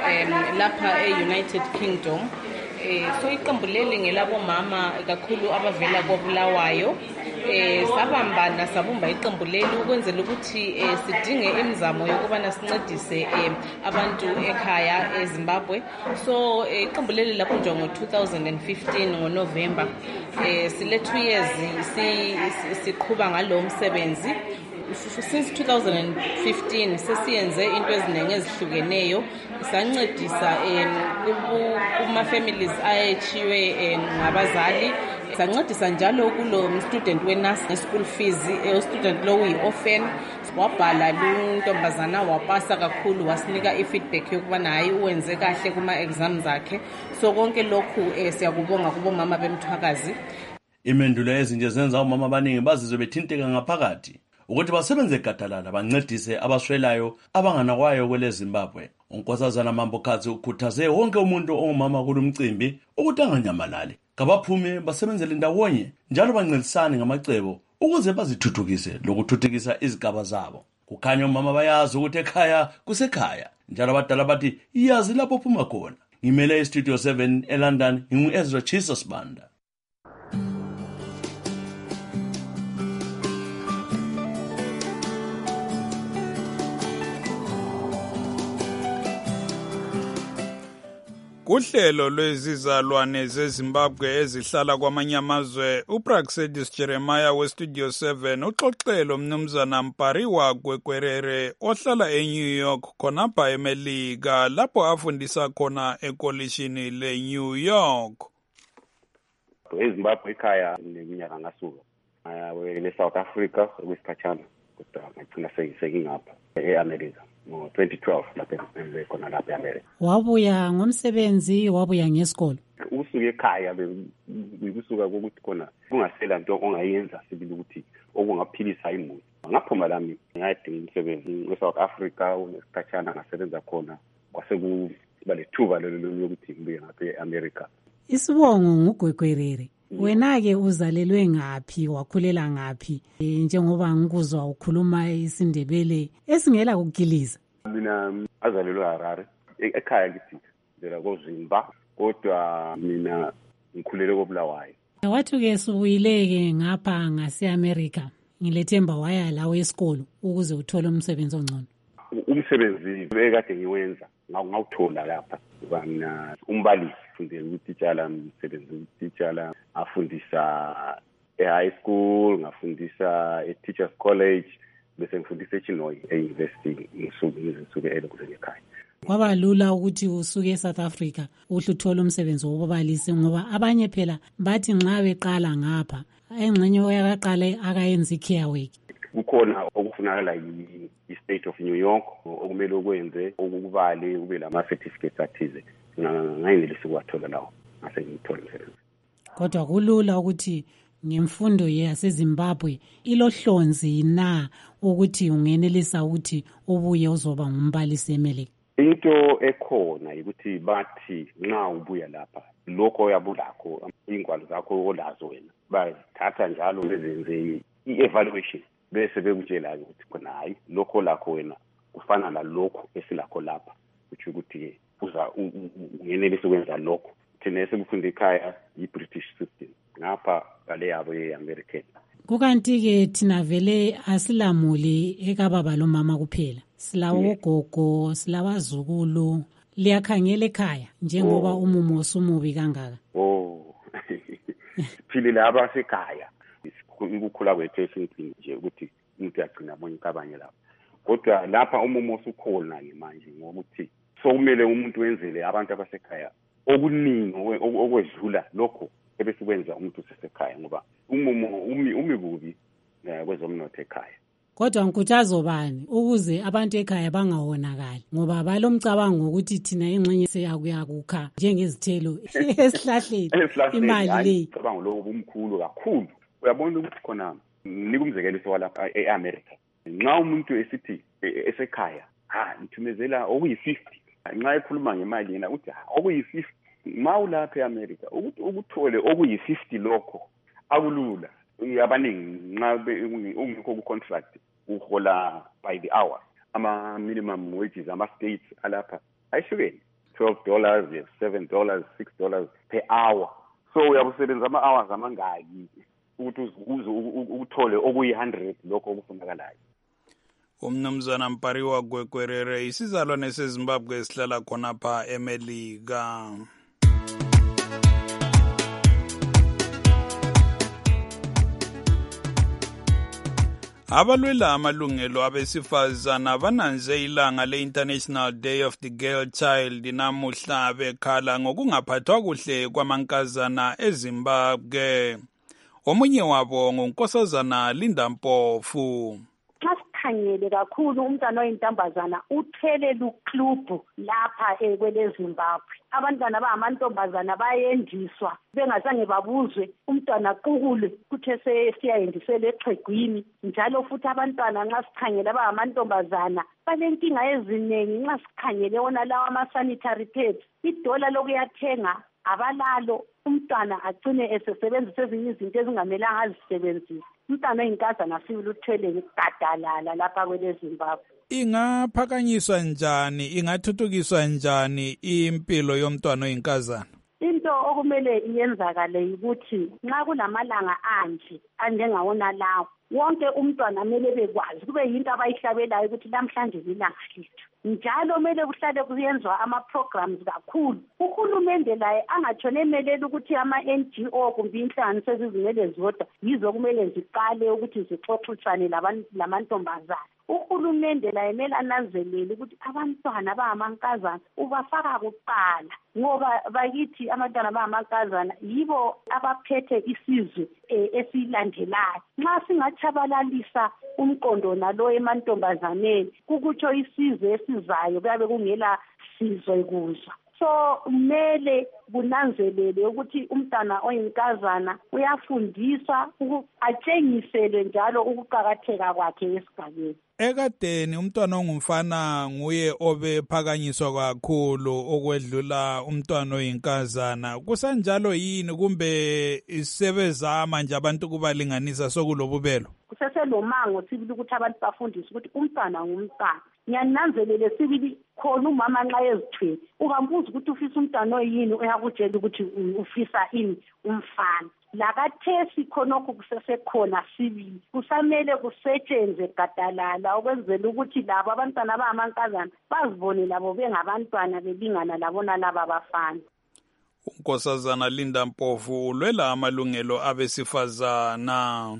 lapha eUnited Kingdom. So iqembu leli ngelabomama kakhulu abavela koBulawayo. Sabambana sabumba iqembu leli ukwenzela ukuthi sidinge imizamo yokubana sincedise abantu ekhaya eZimbabwe. So iqembu leli lapho nje ngo-2015 ngoNovember sile 2 years siqhubeka ngalo msebenzi. Since 2015 sesiyenze into eziningi ezihlukeneyo sancedisa kuma families ayechiwe ngabazali sancedisa njalo kulo student weNAS school fees student lo uyi-orphan wabhala luntombazana wapasa kakhulu wasinika ifeedback yokubana hayi uwenze kahle kuma exams zakhe. So konke lokhu siyakubonga kubomama beMthwakazi. Imendulo ezinje zenza umama abaningi bazizwe bethinteka ngaphakathi ukuthi basebenze gadalala bancedise abaswelayo abanganakwayo kwele Zimbabwe. Unkosazana Mambokhatsi ukhuthaze wonke umuntu ongumama kulomcimbi ukuthi anganyamalali kabaphume basebenzele ndawonye njalo bancedisane ngamacebo ukuze bazithuthukise lokuthuthukisa izigaba zabo. kukhanya umama bayazi ukuthi ekhaya kusekhaya, njalo abadala bathi yazi lapho uphuma khona. Ngimele eStudio 7 eLondon, ngingu-Ezra Jesus Banda. Kuhlelo lwezizalwane zeZimbabwe ezihlala kwamanye amazwe, uPraxedis Jeremiah weStudio 7 uxoxelo mnumzana Mpariwa Gwekwerere ohlala eNew York khonapha eMelika lapho afundisa khona ekolishini leNew York. eZimbabwe ekhaya neminyaka ngasuka le-South Africa kwesikhatshana kodwa ngagcina sengingapha e-America ngo-2012 lapho khona lapha e-America. Wabuya ngomsebenzi, wabuya ngesikolo? Usuke ekhaya bekusuka kokuthi khona kungasela nto ongayenza sibili ukuthi okungaphilisa imuli. Ngaphuma lami ngayadinga umsebenzi we-South Africa ngesikhatshana ngasebenza khona kwasekuba lethuba lokuthi ngibuye ngapha e-America. Isibongo nguGwekwerere. Wena-ke uzalelwe ngaphi, wakhulela ngaphi? Njengoba ngikuzwa ukhuluma isiNdebele esingela kukiliza. Mina azalelwe Harare. Ekhaya ngithi ngizela koZimba, kodwa mina ngikhulele koBulawayo. Wathi-ke subuyileke ngapha ngase-America, ngilethemba waya lawo esikolo ukuze uthole umsebenzi ongcono. Umsebenzi bekade ngiwenza ngawuthola lapha. Mina umbalisi fundela ukutitshala, msebenzi ukutitshala, afundisa e-high school, ngafundisa e-teachers college, bese ngifundisa eChinoy e-university ngisuke elokuze ekhaya. Kwaba lula ukuthi usuke eSouth Africa uhle uthole umsebenzi wobubalisi, ngoba abanye phela bathi nxa beqala ngapha engxenye oyakaqala akayenza i-care work. Kukhona okufunakala i-State of New York okumele ukwenze ukubale ube lama-certificates athize. Ngayinelisa ukuwathola lawo ngase ngithole umsebenzi. Kodwa kulula ukuthi ngemfundo yaseZimbabwe ilohlonzi na ukuthi ungenelisa ukuthi ubuye uzoba ngumbalisi eMelika? Into ekhona ukuthi bathi nxa ubuya lapha lokho oyabulakho ingwalo zakho olazo wena bazithatha njalo bezenze i-evaluation bese bekutshela ukuthi khona hayi lokho lakho wena kufana nalokho esilakho lapha, kuthi ukuthi uza ungenelisa ukwenza lokho. Thina esikufunde ekhaya i-British system, ngapha ngale yabo ye-American. Kukanti-ke thina vele asilamuli ekababa lomama kuphela, silawo ogogo, silabazukulu. Liyakhangela ekhaya njengoba umumo sumubi kangaka. Phile laba sekhaya ukukhula kwethu esinqini nje ukuthi umuntu agcina abonye kabanye lapha. Kodwa lapha umumo usukhona manje ngokuthi so kumele umuntu wenzele abantu abasekhaya okuningi okwedlula lokho ebesikwenza umuntu usesekhaya, ngoba umumo umibubi kwezomnotho ekhaya. Kodwa ngikhuthazo bani ukuze abantu ekhaya bangawonakali, ngoba balomcabango ukuthi thina ingxenye seyakukha njengezithelo esihlahleni imali le. Cabango lo umkhulu kakhulu. Uyabona ukuthi khona nikumzekeliso walapha e-America. Nxa umuntu esithi esekhaya ngithumezela okuyi-50, nxa ekhuluma ngemali yena uthi okuyi-50, ma ulapha e-America ukuthi ukuthole okuyi-50 lokho akulula. Abaningi nxa ungekho ku-contract uhola by the hour. Ama-minimum wages ama-states alapha ayihlukene, $12, $7, $6 per hour. So uyakusebenza ama-hours amangaki ukuthi uthole okuyi-100 lokho okufunakalayo. Umnumzana Mpariwa Gwekwerere, isizalwane seZimbabwe esihlala khonapha eMelika. Abalwela amalungelo abesifazana bananze ilanga le-International Day of the Girl Child namuhla bekhala ngokungaphathwa kuhle kwamankazana eZimbabwe. Omunye wabo ngunkosazana Linda Mpofu. Khangele kakhulu umntwana oyintombazana uthele luklubhu lapha kweleZimbabwe. Abantwana abangamantombazana bayendiswa bengazange babuzwe, umntwana qukule kuthe siyayendisela exhegwini. Njalo futhi abantwana nxa sikhangele abangamantombazana balenkinga eziningi nxa sikhangele wona lawa ama-sanitary pads. Idola lokuyathenga abalalo, umntwana agcine esesebenzisa ezinye izinto ezingamelanga azisebenzise. umntana oyinkazana sibili uthwele gadalala lapha kwele Zimbabwe. Ingaphakanyiswa njani, ingathuthukiswa njani impilo yomntwana oyinkazana? Into okumele iyenzakale ukuthi nxa kulamalanga anje anjengawona lawo, wonke umntwana kumele bekwazi kube yinto abayihlabelayo ukuthi namhlanje ilanga lethu. Njalo kumele kuhlale kuyenzwa ama-programs kakhulu. Uhulumende laye angatshone emelela ukuthi ama-NGO kumbe inhlanganiso ezizimele zodwa yizo kumele ziqale ukuthi zixoxisane lamantombazana. Uhulumende laye kumele ananzelele ukuthi abantwana abangamankazana ubafaka kuqala, ngoba bakithi abantwana abangamankazana yibo abaphethe isizwe esilandelayo. Nxa singatshabalalisa umqondo nalo emantombazaneni, kukutsho isizwe esizayo kuyabe kungela sizwe kuzo. So kumele kunanzelele ukuthi umntana oyinkazana uyafundiswa atshengiselwe njalo ukuqakatheka kwakhe esigabeni. Ekadeni umntwana ongumfana nguye obephakanyiswa kakhulu okwedlula umntwana oyinkazana. Kusanjalo yini kumbe sebezama nje abantu kubalinganisa sokulobubelo? Kuseselomango sibili ukuthi abantu bafundiswe ukuthi umntwana ngumntwana. Ngiyananzelele sibili khona umama nxa ezithwele ungambuza ukuthi ufisa umntwana oyini uyakutshela ukuthi ufisa ini umfana. Lakathesi khonokho kusesekhona sibili kusamele kusetshenzwe gadalala ukwenzela ukuthi labo abantwana abangamankazana bazibone labo bengabantwana belingana labona laba abafana. uNkosazana Linda Mpofu ulwela amalungelo abesifazana.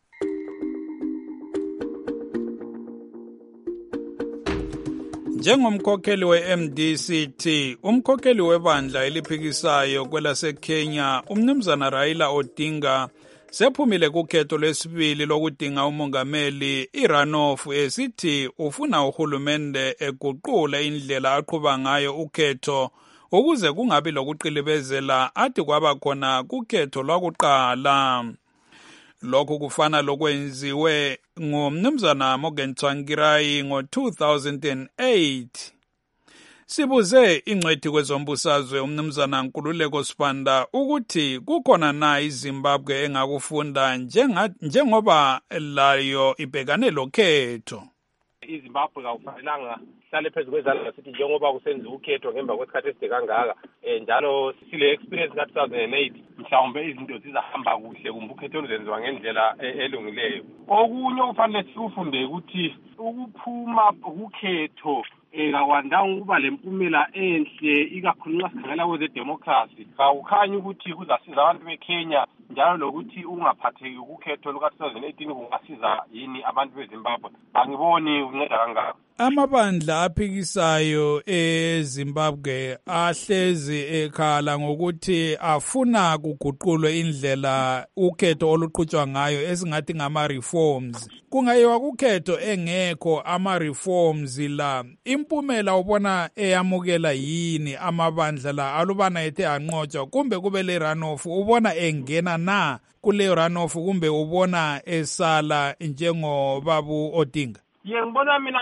Njengomkhokheli we-MDCT, umkhokheli webandla eliphikisayo kwelaseKenya, umnumzana Raila Odinga, sephumile kukhetho lwesibili lokudinga umongameli iRunoff esithi ufuna uhulumende eguqula indlela aqhuba ngayo ukhetho ukuze kungabi lokuqilibezela athi kwaba khona kukhetho lwakuqala. Lokhu kufana lokwenziwe ngumnumzana Morgan Tsvangirai ngo-2008. Sibuze ingcwethi kwezombusazwe umnumzana Nkululeko Sibanda ukuthi kukhona na iZimbabwe engakufunda njengoba layo ibhekane lokhetho. iZimbabwe akufanelanga sihlale phezu kwezandla sithi njengoba kusenziwa ukhetho ngemva kwesikhathi eside kangaka njalo sile experience ka-2008 mhlawumbe izinto zizahamba kuhle kumbe ukhetho luzenziwa ngendlela elungileyo. Okunye okufanele siufunde ukuthi ukuphuma ukhetho kakwandanga ukuba lempumela enhle ikakhulu nxa sikhangela kwezedemocracy. Kawukhanyi ukuthi kuzasiza abantu beKenya njalo lokuthi ungaphatheki ukhetho luka-2018 kungasiza yini abantu beZimbabwe. Angiboni kunceda kangako. Amabandla aphikisayo eZimbabwe ahlezi ekhala ngokuthi afuna kuguqulwe indlela ukhetho oluqhutshwa ngayo esingathi ngama-reforms. Kungayiwa kukhetho engekho ama-reforms la, impumela ubona eyamukela yini amabandla la alubana ethe anqotshwa kumbe kube le runoff ubona engena na kule runoff kumbe ubona esala njengobabu Odinga? Ngibona mina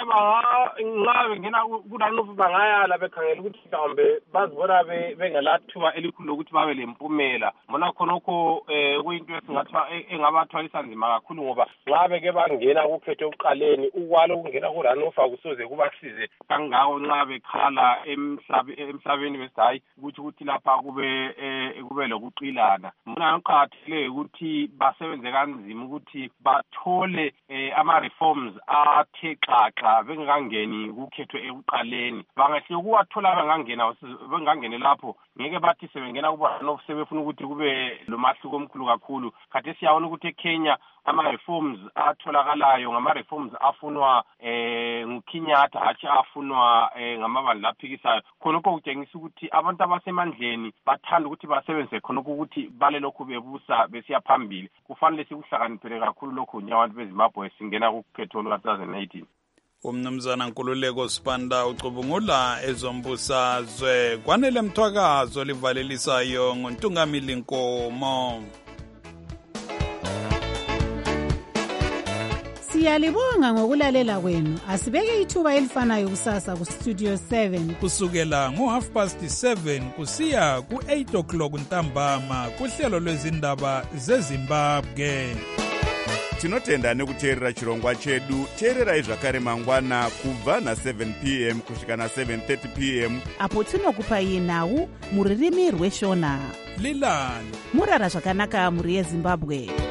nxa bengena kuRunoff bangayala bekhangela ukuthi mhlawumbe bazibona bengelathuba elikhulu lokuthi babe lempumela. Mbona khonokho kuyinto esingathiwa engabathwalisa nzima kakhulu ngoba nxa beke bangena kukhetho ekuqaleni ukwalo ukungena kuRunoff akusoze kubasize kangako nxa bekhala emhlabeni besithi hayi ukuthi lapha kube lokuqilana. Mbona kuqakathekile ukuthi basebenze kanzima ukuthi bathole ama-reforms athe xaxa bengangeni kukhetho ekuqaleni. Bangahle ukuwathola bengangene lapho ngeke bathi sebengena kuRunoff sebefuna ukuthi kube lomahluko omkhulu kakhulu. Khathi siyabona ukuthi eKenya ama-reforms atholakalayo ngama-reforms afunwa nguKenyatta hatshi afunwa ngamabandla aphikisayo. Khonokho kutshengisa ukuthi abantu abasemandleni bathanda ukuthi basebenze khonokho ukuthi balelokhu bebusa besiya phambili. Kufanele sikuhlakaniphele kakhulu lokho nyabantu beZimbabwe singena kukhetho luka-2018. Umnumzana Nkululeko Sibanda ucubungula ezombusazwe kwanele mthwakazo livalelisayo ngoNtungamili Nkomo. Siyalibonga ngokulalela kwenu. Asibeke ithuba elifanayo kusasa ku Studio 7 kusukela ngo7:30 kusiya ku8 o'clock ntambama kuhlelo lwezindaba zeZimbabwe. tinotenda nekuteerera chirongwa chedu. Teererai zvakare mangwana kubva na7 pm kusvika na7:30 pm apo tinokupai nhau muririmi rweshona. Lilani murara zvakanaka mhuri yeZimbabwe.